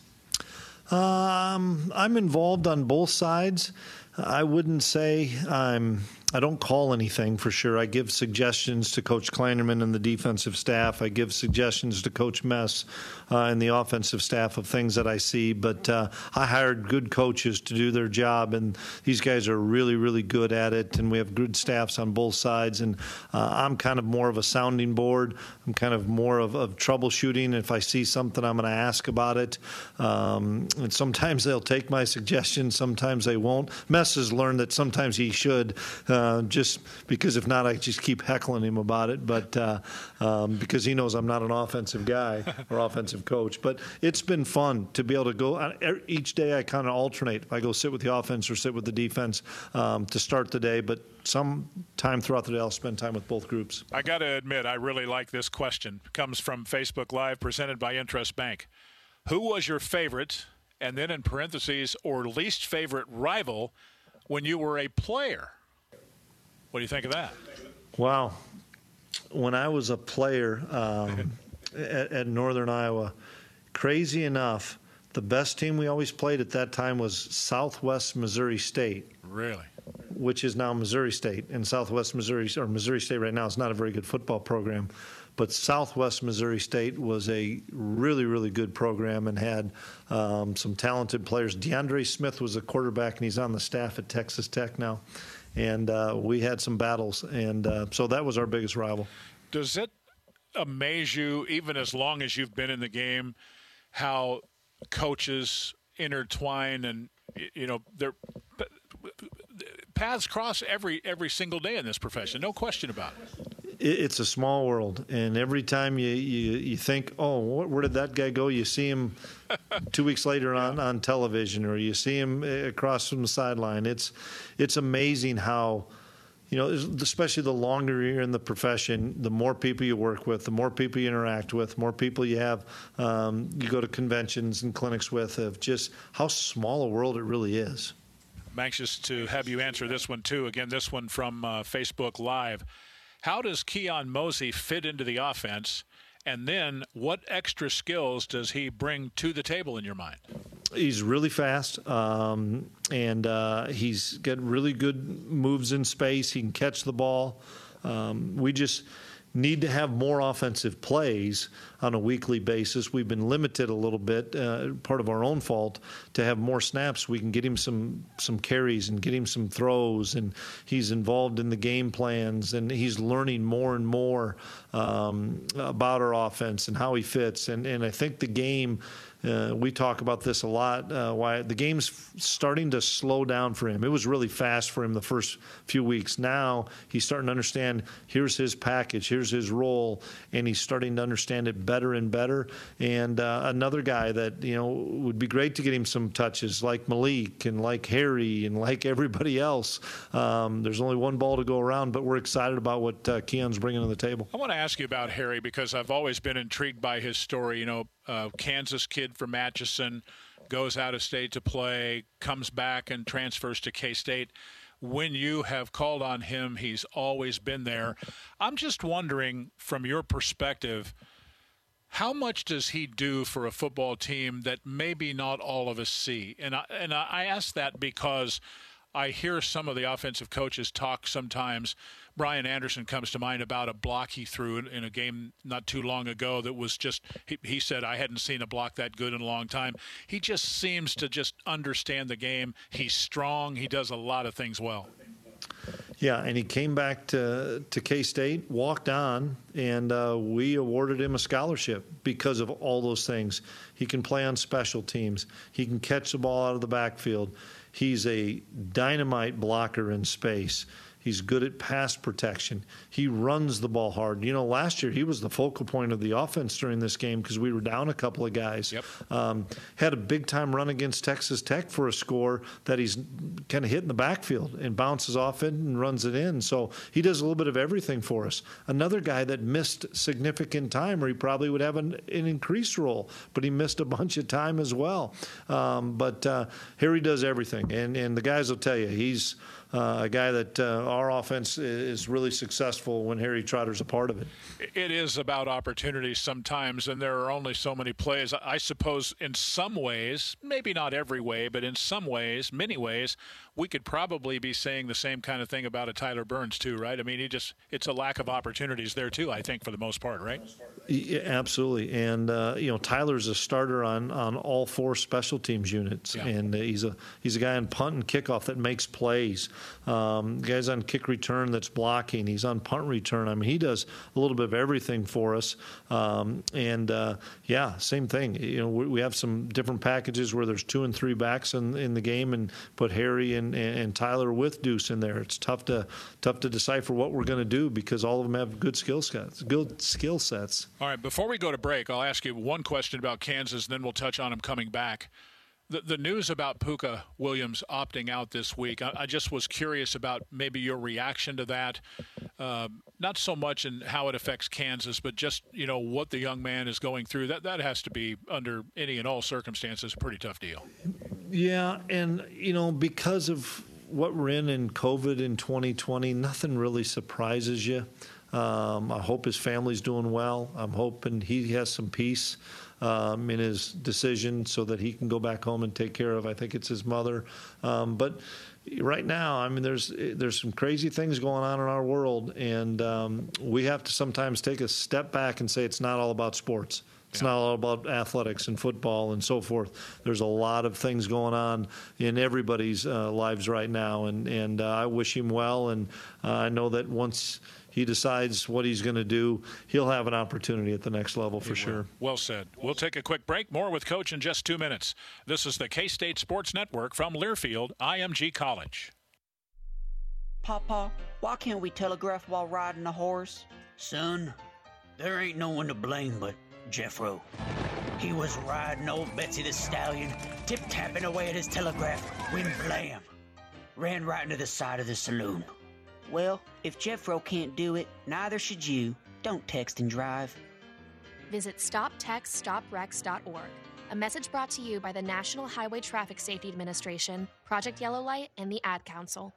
I'm involved on both sides. I wouldn't say I don't call anything for sure. I give suggestions to Coach Kleinerman and the defensive staff. I give suggestions to Coach Mess and the offensive staff of things that I see. But I hired good coaches to do their job, and these guys are really, really good at it. And we have good staffs on both sides. And I'm kind of more of a sounding board. I'm kind of more of troubleshooting. If I see something, I'm going to ask about it. And sometimes they'll take my suggestions. Sometimes they won't. Mess Ness has learned that sometimes he should, just because if not, I just keep heckling him about it. But because he knows I'm not an offensive guy or offensive coach. But it's been fun to be able to go each day. I kind of alternate. I go sit with the offense or sit with the defense to start the day. But some time throughout the day, I'll spend time with both groups. I got to admit, I really like this question. It comes from Facebook Live, presented by Intrust Bank. Who was your favorite, and then in parentheses, or least favorite rival when you were a player? What do you think of that? Wow. When I was a player at Northern Iowa, crazy enough, the best team we always played at that time was Southwest Missouri State. Really? Which is now Missouri State. And Southwest Missouri, or Missouri State right now, is not a very good football program. But Southwest Missouri State was a really, really good program and had some talented players. DeAndre Smith was a quarterback, and he's on the staff at Texas Tech now. And we had some battles. And so that was our biggest rival. Does it amaze you, even as long as you've been in the game, how coaches intertwine and, you know, their paths cross every single day in this profession? No question about it. It's a small world, and every time you think, oh, where did that guy go? You see him 2 weeks later on television, or you see him across from the sideline. It's amazing how, you know, especially the longer you're in the profession, the more people you work with, the more people you interact with, more people you have, you go to conventions and clinics with, of just how small a world it really is. I'm anxious to have you answer this one, too. Again, this one from Facebook Live. How does Keon Mosey fit into the offense? And then what extra skills does he bring to the table in your mind? He's really fast, and he's got really good moves in space. He can catch the ball. We just need to have more offensive plays on a weekly basis. We've been limited a little bit, part of our own fault, to have more snaps. We can get him some carries and get him some throws, and he's involved in the game plans, and he's learning more and more about our offense and how he fits. And I think the game, we talk about this a lot, why the game's starting to slow down for him. It was really fast for him the first few weeks. Now he's starting to understand, here's his package, here's his role, and he's starting to understand it better and better. And another guy that, you know, would be great to get him some touches, like Malik and like Harry and like everybody else. There's only one ball to go around, but we're excited about what Keon's bringing to the table. I want to ask you about Harry, because I've always been intrigued by his story. You know, Kansas kid from Atchison, goes out of state to play, comes back and transfers to K-State. When you have called on him, he's always been there. I'm just wondering, from your perspective, how much does he do for a football team that maybe not all of us see? And I ask that because I hear some of the offensive coaches talk sometimes. Brian Anderson comes to mind about a block he threw in a game not too long ago that was just, he said, I hadn't seen a block that good in a long time. He just seems to just understand the game. He's strong. He does a lot of things well. Yeah, and he came back to K-State, walked on, and we awarded him a scholarship because of all those things. He can play on special teams. He can catch the ball out of the backfield. He's a dynamite blocker in space. He's good at pass protection. He runs the ball hard. You know, last year he was the focal point of the offense during this game because we were down a couple of guys. Yep. Had a big-time run against Texas Tech for a score that he's kind of hit in the backfield and bounces off it and runs it in. So he does a little bit of everything for us. Another guy that missed significant time, or he probably would have an increased role, but he missed a bunch of time as well. But Harry does everything. And the guys will tell you, he's a guy that our offense is really successful when Harry Trotter's a part of it. It is about opportunities sometimes, and there are only so many plays. I suppose in some ways, maybe not every way, but in some ways, many ways, we could probably be saying the same kind of thing about a Tyler Burns too, right? I mean, it's a lack of opportunities there too, I think, for the most part, right? Yeah, absolutely. And, you know, Tyler's a starter on all four special teams units. Yeah. And he's a guy on punt and kickoff that makes plays. Guys on kick return that's blocking. He's on punt return. I mean, he does a little bit of everything for us. Same thing. You know, we have some different packages where there's 2 and 3 backs in the game, and put Harry and Tyler with Deuce in there. It's tough to decipher what we're going to do because all of them have good skill sets. All right, before we go to break, I'll ask you one question about Kansas, and then we'll touch on them coming back. The news about Pooka Williams opting out this week, I just was curious about maybe your reaction to that. Not so much in how it affects Kansas, but just, you know, what the young man is going through. That has to be, under any and all circumstances, a pretty tough deal. Yeah, and, you know, because of what we're in COVID in 2020, nothing really surprises you. I hope his family's doing well. I'm hoping he has some peace in his decision so that he can go back home and take care of, I think it's his mother. But right now, I mean, there's some crazy things going on in our world, and we have to sometimes take a step back and say it's not all about sports. It's not all about athletics and football and so forth. There's a lot of things going on in everybody's lives right now, and I wish him well, and I know that once he decides what he's going to do, he'll have an opportunity at the next level for sure. Well said. We'll take a quick break. More with Coach in just 2 minutes. This is the K-State Sports Network from Learfield IMG College. Papa, why can't we telegraph while riding a horse? Son, there ain't no one to blame but Jeffro. He was riding old Betsy the Stallion, tip-tapping away at his telegraph, when blam, ran right into the side of the saloon. Well, if Jeffro can't do it, neither should you. Don't text and drive. Visit StopTextStopWrecks.org. A message brought to you by the National Highway Traffic Safety Administration, Project Yellow Light, and the Ad Council.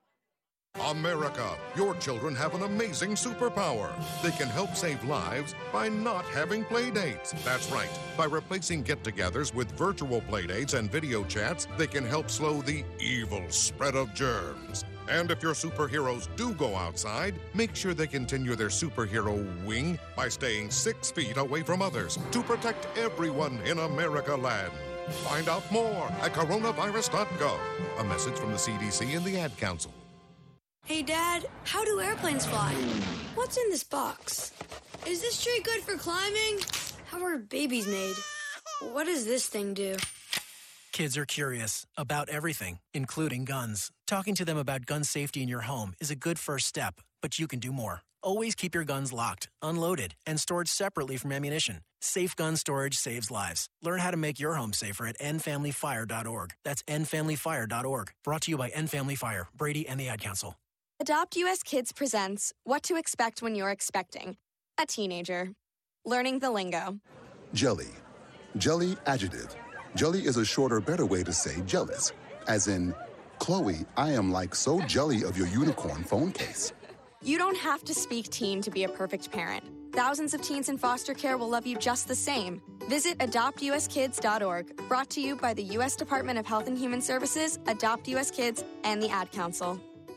America, your children have an amazing superpower. They can help save lives by not having play dates. That's right. By replacing get-togethers with virtual play dates and video chats, they can help slow the evil spread of germs. And if your superheroes do go outside, make sure they continue their superhero wing by staying 6 feet away from others to protect everyone in America land. Find out more at coronavirus.gov. A message from the CDC and the Ad Council. Hey, Dad, how do airplanes fly? What's in this box? Is this tree good for climbing? How are babies made? What does this thing do? Kids are curious about everything, including guns. Talking to them about gun safety in your home is a good first step, but you can do more. Always keep your guns locked, unloaded, and stored separately from ammunition. Safe gun storage saves lives. Learn how to make your home safer at endfamilyfire.org. That's endfamilyfire.org. Brought to you by End Family Fire, Brady, and the Ad Council. Adopt US Kids presents What to Expect When You're Expecting a Teenager. Learning the lingo. Jelly. Jelly adjective. Jelly is a shorter, better way to say jealous. As in, Chloe, I am like so jelly of your unicorn phone case. You don't have to speak teen to be a perfect parent. Thousands of teens in foster care will love you just the same. Visit adoptuskids.org. Brought to you by the U.S. Department of Health and Human Services, Adopt US Kids, and the Ad Council.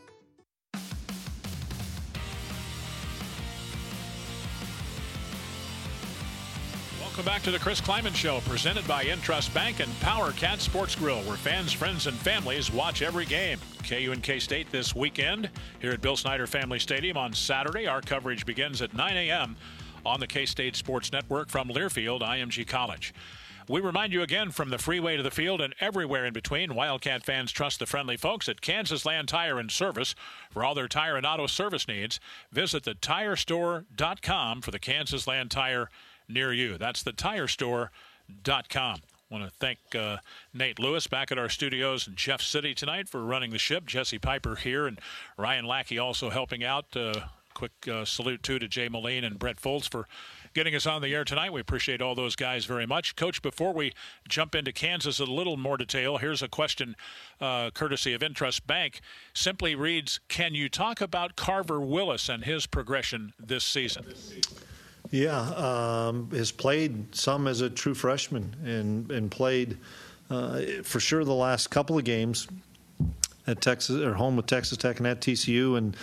Welcome back to the Chris Kleiman Show, presented by Intrust Bank and Power Cat Sports Grill, where fans, friends, and families watch every game. KU and K-State this weekend here at Bill Snyder Family Stadium on Saturday. Our coverage begins at 9 a.m. on the K-State Sports Network from Learfield IMG College. We remind you again, from the freeway to the field and everywhere in between, Wildcat fans trust the friendly folks at Kansas Land Tire and Service for all their tire and auto service needs. Visit thetirestore.com for the Kansas Land Tire near you. That's thetirestore.com. I want to thank Nate Lewis back at our studios in Jeff City tonight for running the ship. Jesse Piper here, and Ryan Lackey also helping out. Quick salute, too, to Jay Moline and Brett Foltz for getting us on the air tonight. We appreciate all those guys very much. Coach, before we jump into Kansas in a little more detail, here's a question courtesy of Intrust Bank. Simply reads, can you talk about Carver Willis and his progression this season? Yeah, has played some as a true freshman and played for sure the last couple of games at Texas, or home with Texas Tech and at TCU, and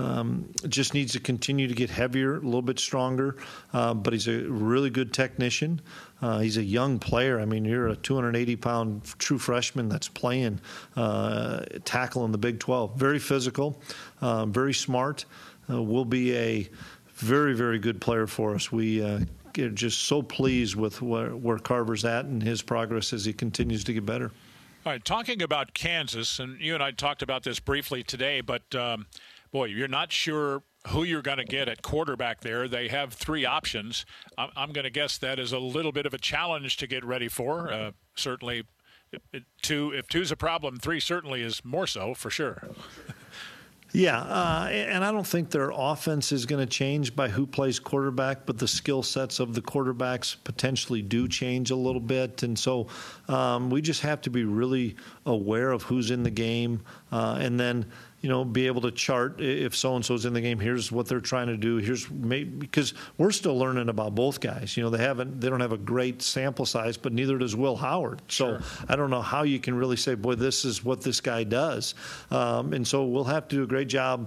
just needs to continue to get heavier, a little bit stronger. But he's a really good technician. He's a young player. I mean, you're a 280-pound true freshman that's playing tackle in the Big 12. Very physical, very smart. Will be a very, very good player for us. We are just so pleased with where Carver's at and his progress as he continues to get better. All right, talking about Kansas, and you and I talked about this briefly today, but, boy, you're not sure who you're going to get at quarterback there. They have 3 options. I'm going to guess that is a little bit of a challenge to get ready for. Certainly, if 2's a problem, 3 certainly is more so, for sure. Yeah, and I don't think their offense is going to change by who plays quarterback, but the skill sets of the quarterbacks potentially do change a little bit. And so we just have to be really aware of who's in the game, and then, be able to chart if so-and-so's in the game. Here's what they're trying to do. Because we're still learning about both guys. They don't have a great sample size, but neither does Will Howard. So sure. I don't know how you can really say, boy, this is what this guy does. And so we'll have to do a great job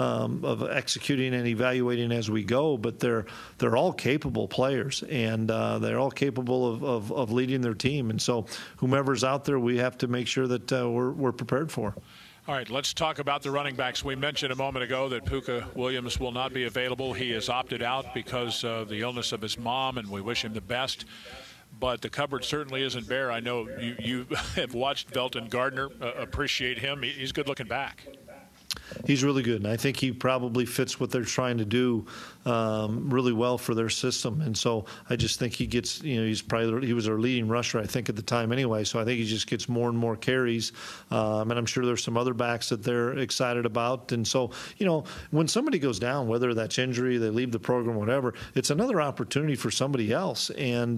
of executing and evaluating as we go. But they're all capable players, and they're all capable of leading their team. And so whomever's out there, we have to make sure that we're prepared for. All right, let's talk about the running backs. We mentioned a moment ago that Puka Williams will not be available. He has opted out because of the illness of his mom, and we wish him the best. But the cupboard certainly isn't bare. I know you have watched Velton Gardner, appreciate him. He's good looking back. He's really good, and I think he probably fits what they're trying to do really well for their system. And so I just think he gets, he was our leading rusher, I think, at the time anyway. So I think he just gets more and more carries. And I'm sure there's some other backs that they're excited about. And so, when somebody goes down, whether that's injury, they leave the program, whatever, it's another opportunity for somebody else. And,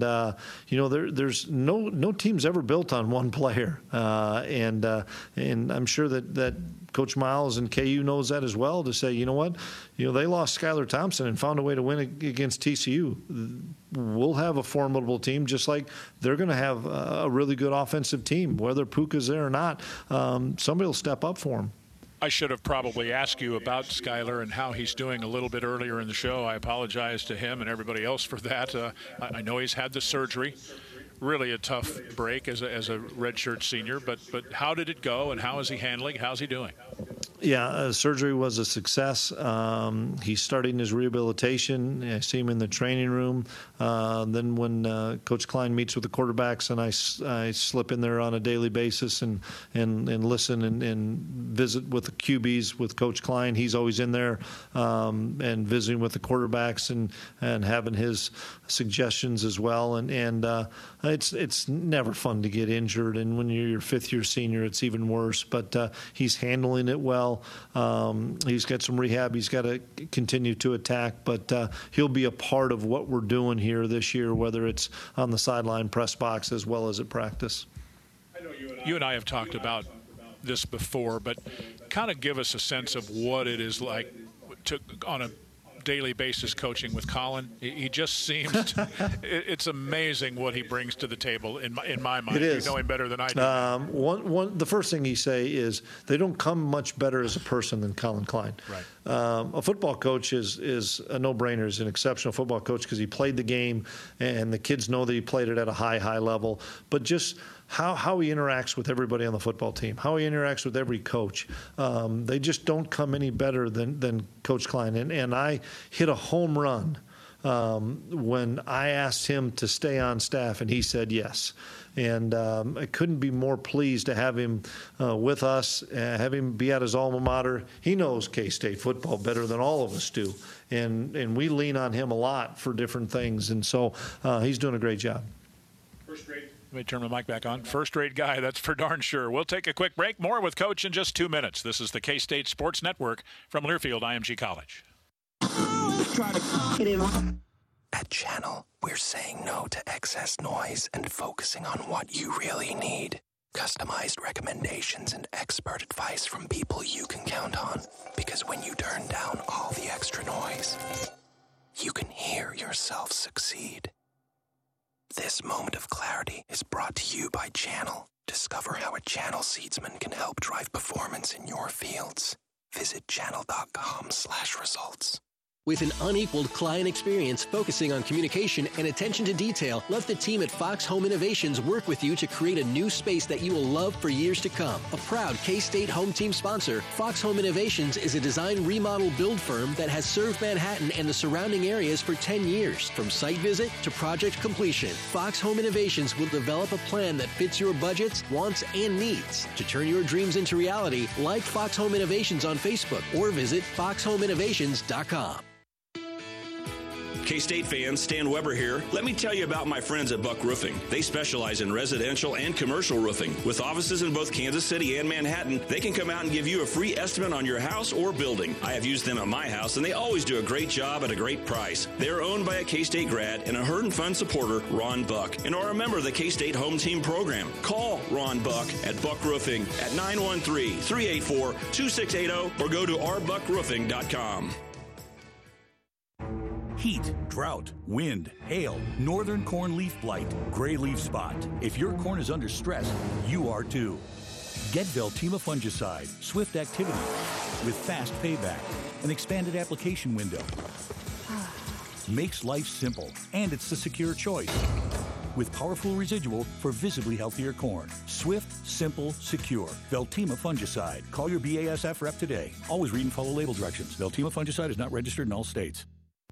there's no team's ever built on one player. And I'm sure that Coach Miles and KU knows that as well, to say, they lost Skylar Thompson and found a way to win against TCU. We'll have a formidable team, just like they're going to have a really good offensive team. Whether Puka's there or not, somebody will step up for him. I should have probably asked you about Skylar and how he's doing a little bit earlier in the show. I apologize to him and everybody else for that. I know he's had the surgery. Really a tough break as a redshirt senior, but how did it go, and how is he handling? How's he doing? Yeah, surgery was a success. He's starting his rehabilitation. I see him in the training room. Then when Coach Klein meets with the quarterbacks, and I slip in there on a daily basis and listen and visit with the QBs with Coach Klein. He's always in there and visiting with the quarterbacks and having his suggestions as well. And it's never fun to get injured, and when you're your fifth-year senior, it's even worse. But he's handling it well. He's got some rehab he's got to continue to attack, but he'll be a part of what we're doing here this year, whether it's on the sideline press box as well as at practice. You and I have talked about this before, but kind of give us a sense of what it is like on a daily basis coaching with Colin. He just seems it's amazing what he brings to the table in my mind. It is. You know him better than I do. The first thing he say is they don't come much better as a person than Colin Klein. Right. A football coach is a no-brainer. He's an exceptional football coach because he played the game, and the kids know that he played it at a high level. But just how he interacts with everybody on the football team, how he interacts with every coach. They just don't come any better than Coach Klein. And I hit a home run when I asked him to stay on staff, and he said yes. And I couldn't be more pleased to have him with us, have him be at his alma mater. He knows K-State football better than all of us do, and we lean on him a lot for different things. And so he's doing a great job. Let me turn my mic back on. First-rate guy, that's for darn sure. We'll take a quick break. More with Coach in just 2 minutes. This is the K-State Sports Network from Learfield IMG College. At Channel, we're saying no to excess noise and focusing on what you really need. Customized recommendations and expert advice from people you can count on. Because when you turn down all the extra noise, you can hear yourself succeed. This moment of clarity is brought to you by Channel. Discover how a Channel seedsman can help drive performance in your fields. Visit channel.com/results. With an unequaled client experience focusing on communication and attention to detail, let the team at Fox Home Innovations work with you to create a new space that you will love for years to come. A proud K-State home team sponsor, Fox Home Innovations is a design remodel build firm that has served Manhattan and the surrounding areas for 10 years. From site visit to project completion, Fox Home Innovations will develop a plan that fits your budgets, wants, and needs. To turn your dreams into reality, like Fox Home Innovations on Facebook or visit foxhomeinnovations.com. K-State fans, Stan Weber here. Let me tell you about my friends at Buck Roofing. They specialize in residential and commercial roofing. With offices in both Kansas City and Manhattan, they can come out and give you a free estimate on your house or building. I have used them at my house, and they always do a great job at a great price. They're owned by a K-State grad and a Herd and Fun supporter, Ron Buck, and are a member of the K-State Home Team program. Call Ron Buck at Buck Roofing at 913-384-2680 or go to rbuckroofing.com. Heat, drought, wind, hail, northern corn leaf blight, gray leaf spot. If your corn is under stress, you are too. Get Veltima fungicide, swift activity, with fast payback, an expanded application window. Makes life simple, and it's the secure choice. With powerful residual for visibly healthier corn. Swift, simple, secure. Veltima fungicide. Call your BASF rep today. Always read and follow label directions. Veltima fungicide is not registered in all states.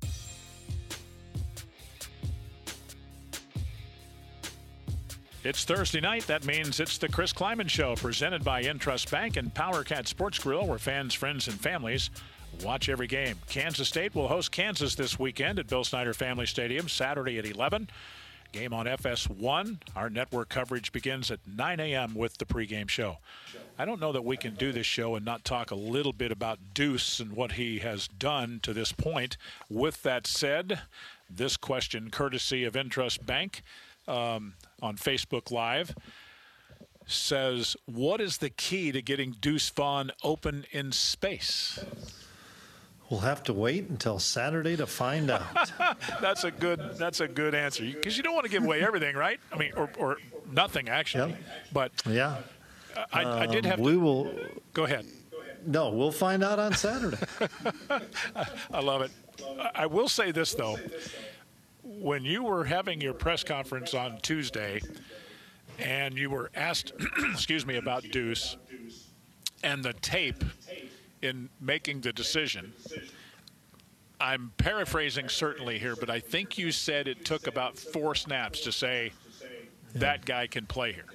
It's Thursday night. That means it's the Chris Kleiman Show, presented by Intrust Bank and Power Cat Sports Grill, where fans, friends, and families watch every game. Kansas State will host Kansas this weekend at Bill Snyder Family Stadium, Saturday at 11. Game on FS1. Our network coverage begins at 9 a.m. with the pregame show. I don't know that we can do this show and not talk a little bit about Deuce and what he has done to this point. With that said, this question, courtesy of Intrust Bank, on Facebook Live, says, what is the key to getting Deuce Vaughn open in space? We'll have to wait until Saturday to find out. That's a good answer, because you don't want to give away everything, right? I mean, or nothing, actually. Yep. But yeah, I did have we will go ahead. No, we'll find out on Saturday. I love it. I will say this, though. When you were having your press conference on Tuesday and you were asked, about Deuce and the tape in making the decision, I'm paraphrasing certainly here, but I think you said it took about 4 snaps to say that guy can play here.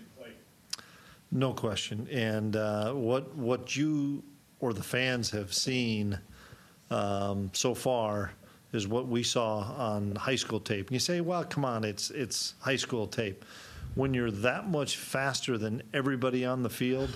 No question. And what you or the fans have seen so far is what we saw on high school tape. And you say, well, come on, it's high school tape. When you're that much faster than everybody on the field,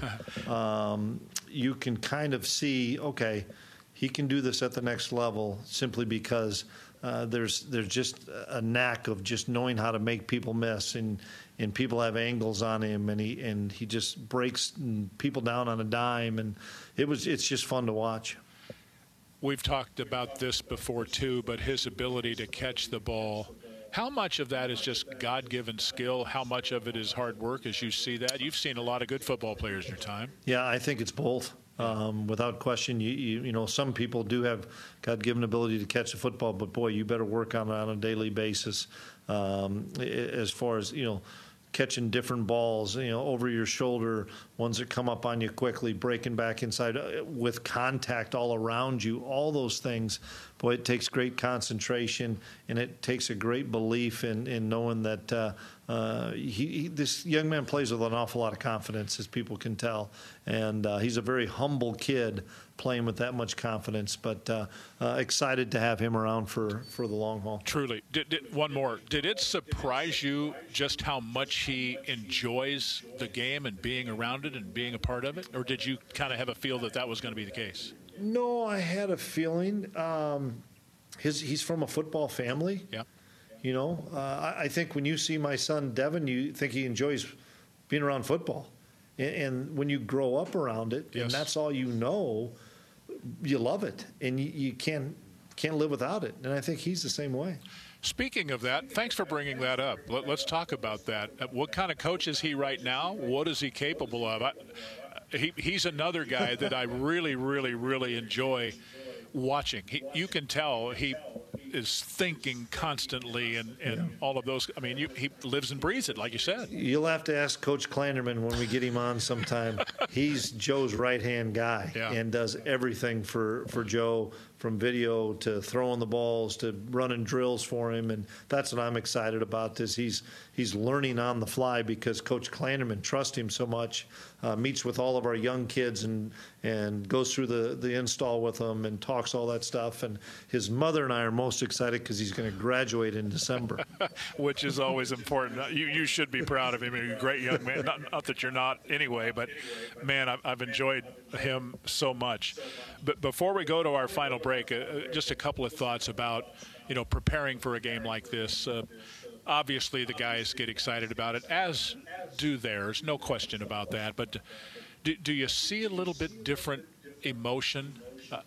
you can kind of see, okay, he can do this at the next level simply because there's just a knack of just knowing how to make people miss, and people have angles on him, and he just breaks people down on a dime, and it's just fun to watch. We've talked about this before, too, but his ability to catch the ball, how much of that is just God-given skill? How much of it is hard work as you see that? You've seen a lot of good football players in your time. Yeah, I think it's both. Without question, you know, some people do have God-given ability to catch the football, but, boy, you better work on it on a daily basis as far as, you know, catching different balls, you know, over your shoulder, ones that come up on you quickly, breaking back inside with contact all around you, all those things. Boy, it takes great concentration, and it takes a great belief in knowing that this young man plays with an awful lot of confidence, as people can tell. And he's a very humble kid playing with that much confidence, but excited to have him around for the long haul. Truly. One more. Did it surprise you just how much he enjoys the game and being around it and being a part of it? Or did you kind of have a feel that was going to be the case? No, I had a feeling. He's from a football family. Yeah. You know, I think when you see my son Devin, you think he enjoys being around football. And when you grow up around it, yes, and that's all you know, you love it, and you can't live without it. And I think he's the same way. Speaking of that, thanks for bringing that up. Let's talk about that. What kind of coach is he right now? What is he capable of? He's another guy that I really, really, really enjoy watching. You can tell he is thinking constantly and all of those. I mean, he lives and breathes it, like you said. You'll have to ask Coach Kleinerman when we get him on sometime. He's Joe's right-hand guy and does everything for Joe, from video to throwing the balls to running drills for him. And that's what I'm excited about. He's learning on the fly because Coach Kleinerman trusts him so much, meets with all of our young kids and goes through the install with them and talks all that stuff. And his mother and I are most excited because he's going to graduate in December. Which is always important. You should be proud of him. He's a great young man. Not that you're not anyway, but, man, I've enjoyed him so much. But before we go to our final break, just a couple of thoughts about, preparing for a game like this. Obviously, the guys get excited about it, as do theirs, no question about that. But do you see a little bit different emotion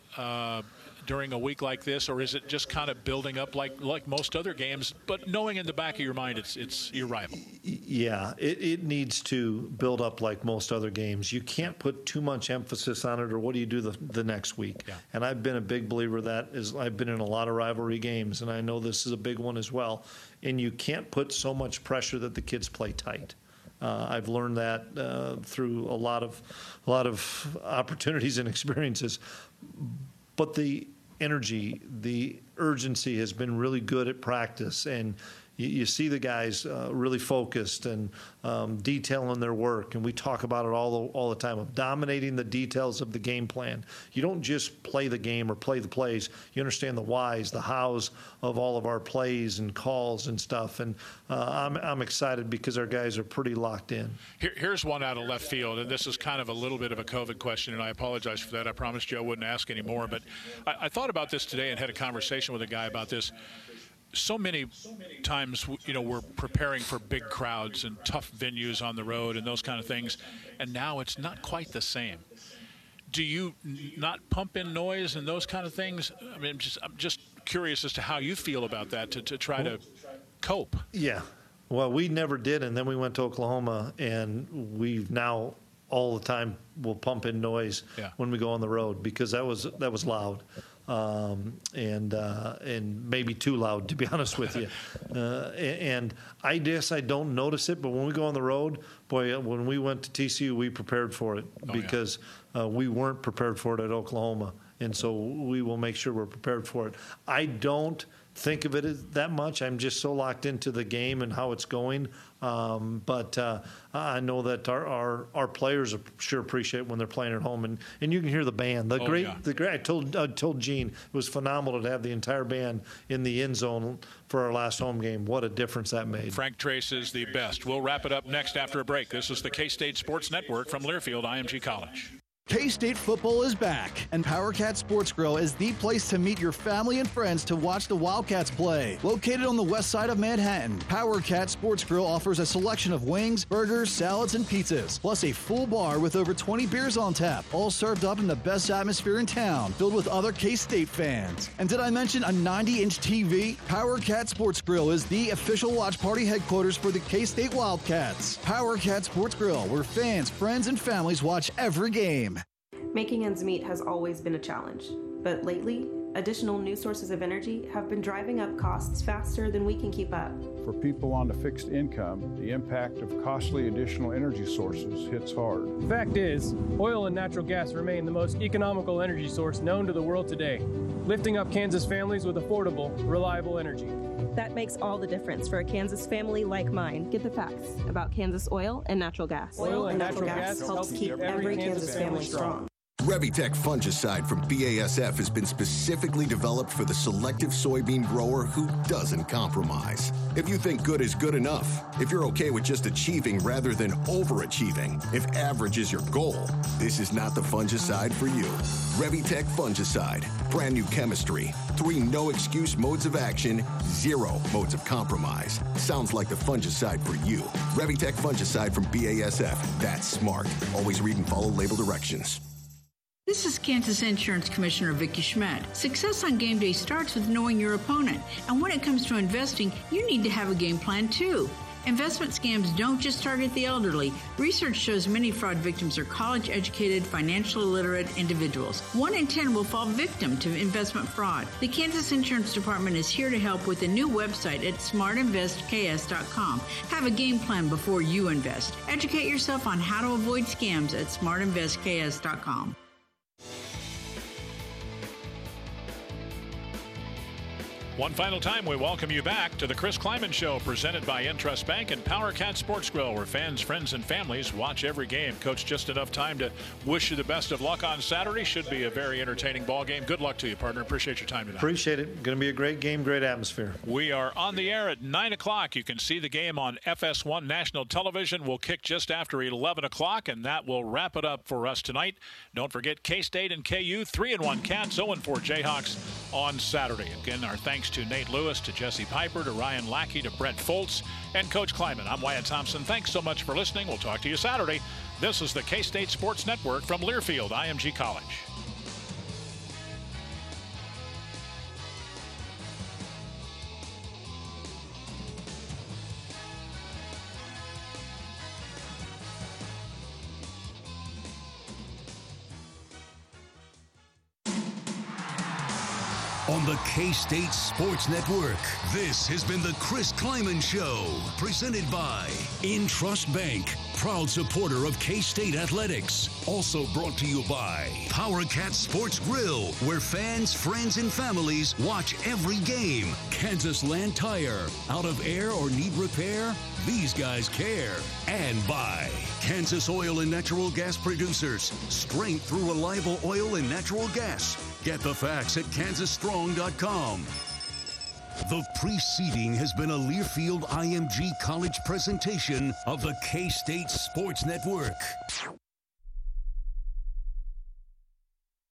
during a week like this, or is it just kind of building up like most other games, but knowing in the back of your mind it's your rival? Yeah, it needs to build up like most other games. You can't put too much emphasis on it, or what do you do the next week? Yeah. And I've been a big believer of that. I've been in a lot of rivalry games, and I know this is a big one as well. And you can't put so much pressure that the kids play tight. I've learned that through a lot of opportunities and experiences. But the energy, the urgency has been really good at practice, and you see the guys really focused and detailing their work, and we talk about it all the time, of dominating the details of the game plan. You don't just play the game or play the plays. You understand the whys, the hows of all of our plays and calls and stuff, and I'm excited because our guys are pretty locked in. Here's one out of left field, and this is kind of a little bit of a COVID question, and I apologize for that. I promised you I wouldn't ask anymore, but I thought about this today and had a conversation with a guy about this. So many times, we're preparing for big crowds and tough venues on the road and those kind of things, and now it's not quite the same. Do you not pump in noise and those kind of things? I mean, I'm just curious as to how you feel about that to try to cope. Yeah. Well, we never did, and then we went to Oklahoma, and we've now all the time will pump in noise when we go on the road because that was loud. And maybe too loud, to be honest with you. And I guess I don't notice it, but when we go on the road, boy, when we went to TCU, we prepared for it because we weren't prepared for it at Oklahoma. And so we will make sure we're prepared for it. I don't think of it as that much. I'm just so locked into the game and how it's going. But I know that our players sure appreciate when they're playing at home, and you can hear the band. The great. I told Gene it was phenomenal to have the entire band in the end zone for our last home game. What a difference that made. Frank Trace is the best. We'll wrap it up next after a break. This is the K-State Sports Network from Learfield IMG College. K-State football is back, and PowerCat Sports Grill is the place to meet your family and friends to watch the Wildcats play. Located on the west side of Manhattan, PowerCat Sports Grill offers a selection of wings, burgers, salads, and pizzas, plus a full bar with over 20 beers on tap, all served up in the best atmosphere in town, filled with other K-State fans. And did I mention a 90-inch TV? PowerCat Sports Grill is the official watch party headquarters for the K-State Wildcats. PowerCat Sports Grill, where fans, friends, and families watch every game. Making ends meet has always been a challenge, but lately, additional new sources of energy have been driving up costs faster than we can keep up. For people on a fixed income, the impact of costly additional energy sources hits hard. The fact is, oil and natural gas remain the most economical energy source known to the world today, lifting up Kansas families with affordable, reliable energy. That makes all the difference for a Kansas family like mine. Get the facts about Kansas oil and natural gas. Oil and natural gas helps keep every Kansas family strong. Revitec fungicide from BASF has been specifically developed for the selective soybean grower who doesn't compromise. If you think good is good enough, if you're okay with just achieving rather than overachieving, if average is your goal, this is not the fungicide for you. Revitec fungicide, brand new chemistry, 3 no-excuse modes of action, 0 modes of compromise. Sounds like the fungicide for you. Revitec fungicide from BASF. That's smart. Always read and follow label directions. This is Kansas Insurance Commissioner Vicki Schmidt. Success on game day starts with knowing your opponent. And when it comes to investing, you need to have a game plan too. Investment scams don't just target the elderly. Research shows many fraud victims are college-educated, financially literate individuals. 1 in 10 will fall victim to investment fraud. The Kansas Insurance Department is here to help with a new website at smartinvestks.com. Have a game plan before you invest. Educate yourself on how to avoid scams at smartinvestks.com. One final time, we welcome you back to the Chris Kleiman Show, presented by Intrust Bank and Power Cat Sports Grill, where fans, friends, and families watch every game. Coach, just enough time to wish you the best of luck on Saturday. Should be a very entertaining ball game. Good luck to you, partner. Appreciate your time tonight. Appreciate it. Going to be a great game, great atmosphere. We are on the air at 9 o'clock. You can see the game on FS1 National Television. We'll kick just after 11 o'clock, and that will wrap it up for us tonight. Don't forget K-State and KU, 3-1 Cats, 0-4 Jayhawks on Saturday. Again, our thanks to Nate Lewis, to Jesse Piper, to Ryan Lackey, to Brett Foltz, and Coach Kleiman. I'm Wyatt Thompson. Thanks so much for listening. We'll talk to you Saturday. This is the K-State Sports Network from Learfield IMG College. On the K-State Sports Network, this has been the Chris Kleiman Show, presented by Intrust Bank, proud supporter of K-State Athletics. Also brought to you by Power Cat Sports Grill, where fans, friends, and families watch every game. Kansas Land Tire, out of air or need repair? These guys care. And by Kansas Oil and Natural Gas Producers, strength through reliable oil and natural gas. Get the facts at kansasstrong.com. The preceding has been a Learfield IMG College presentation of the K-State Sports Network.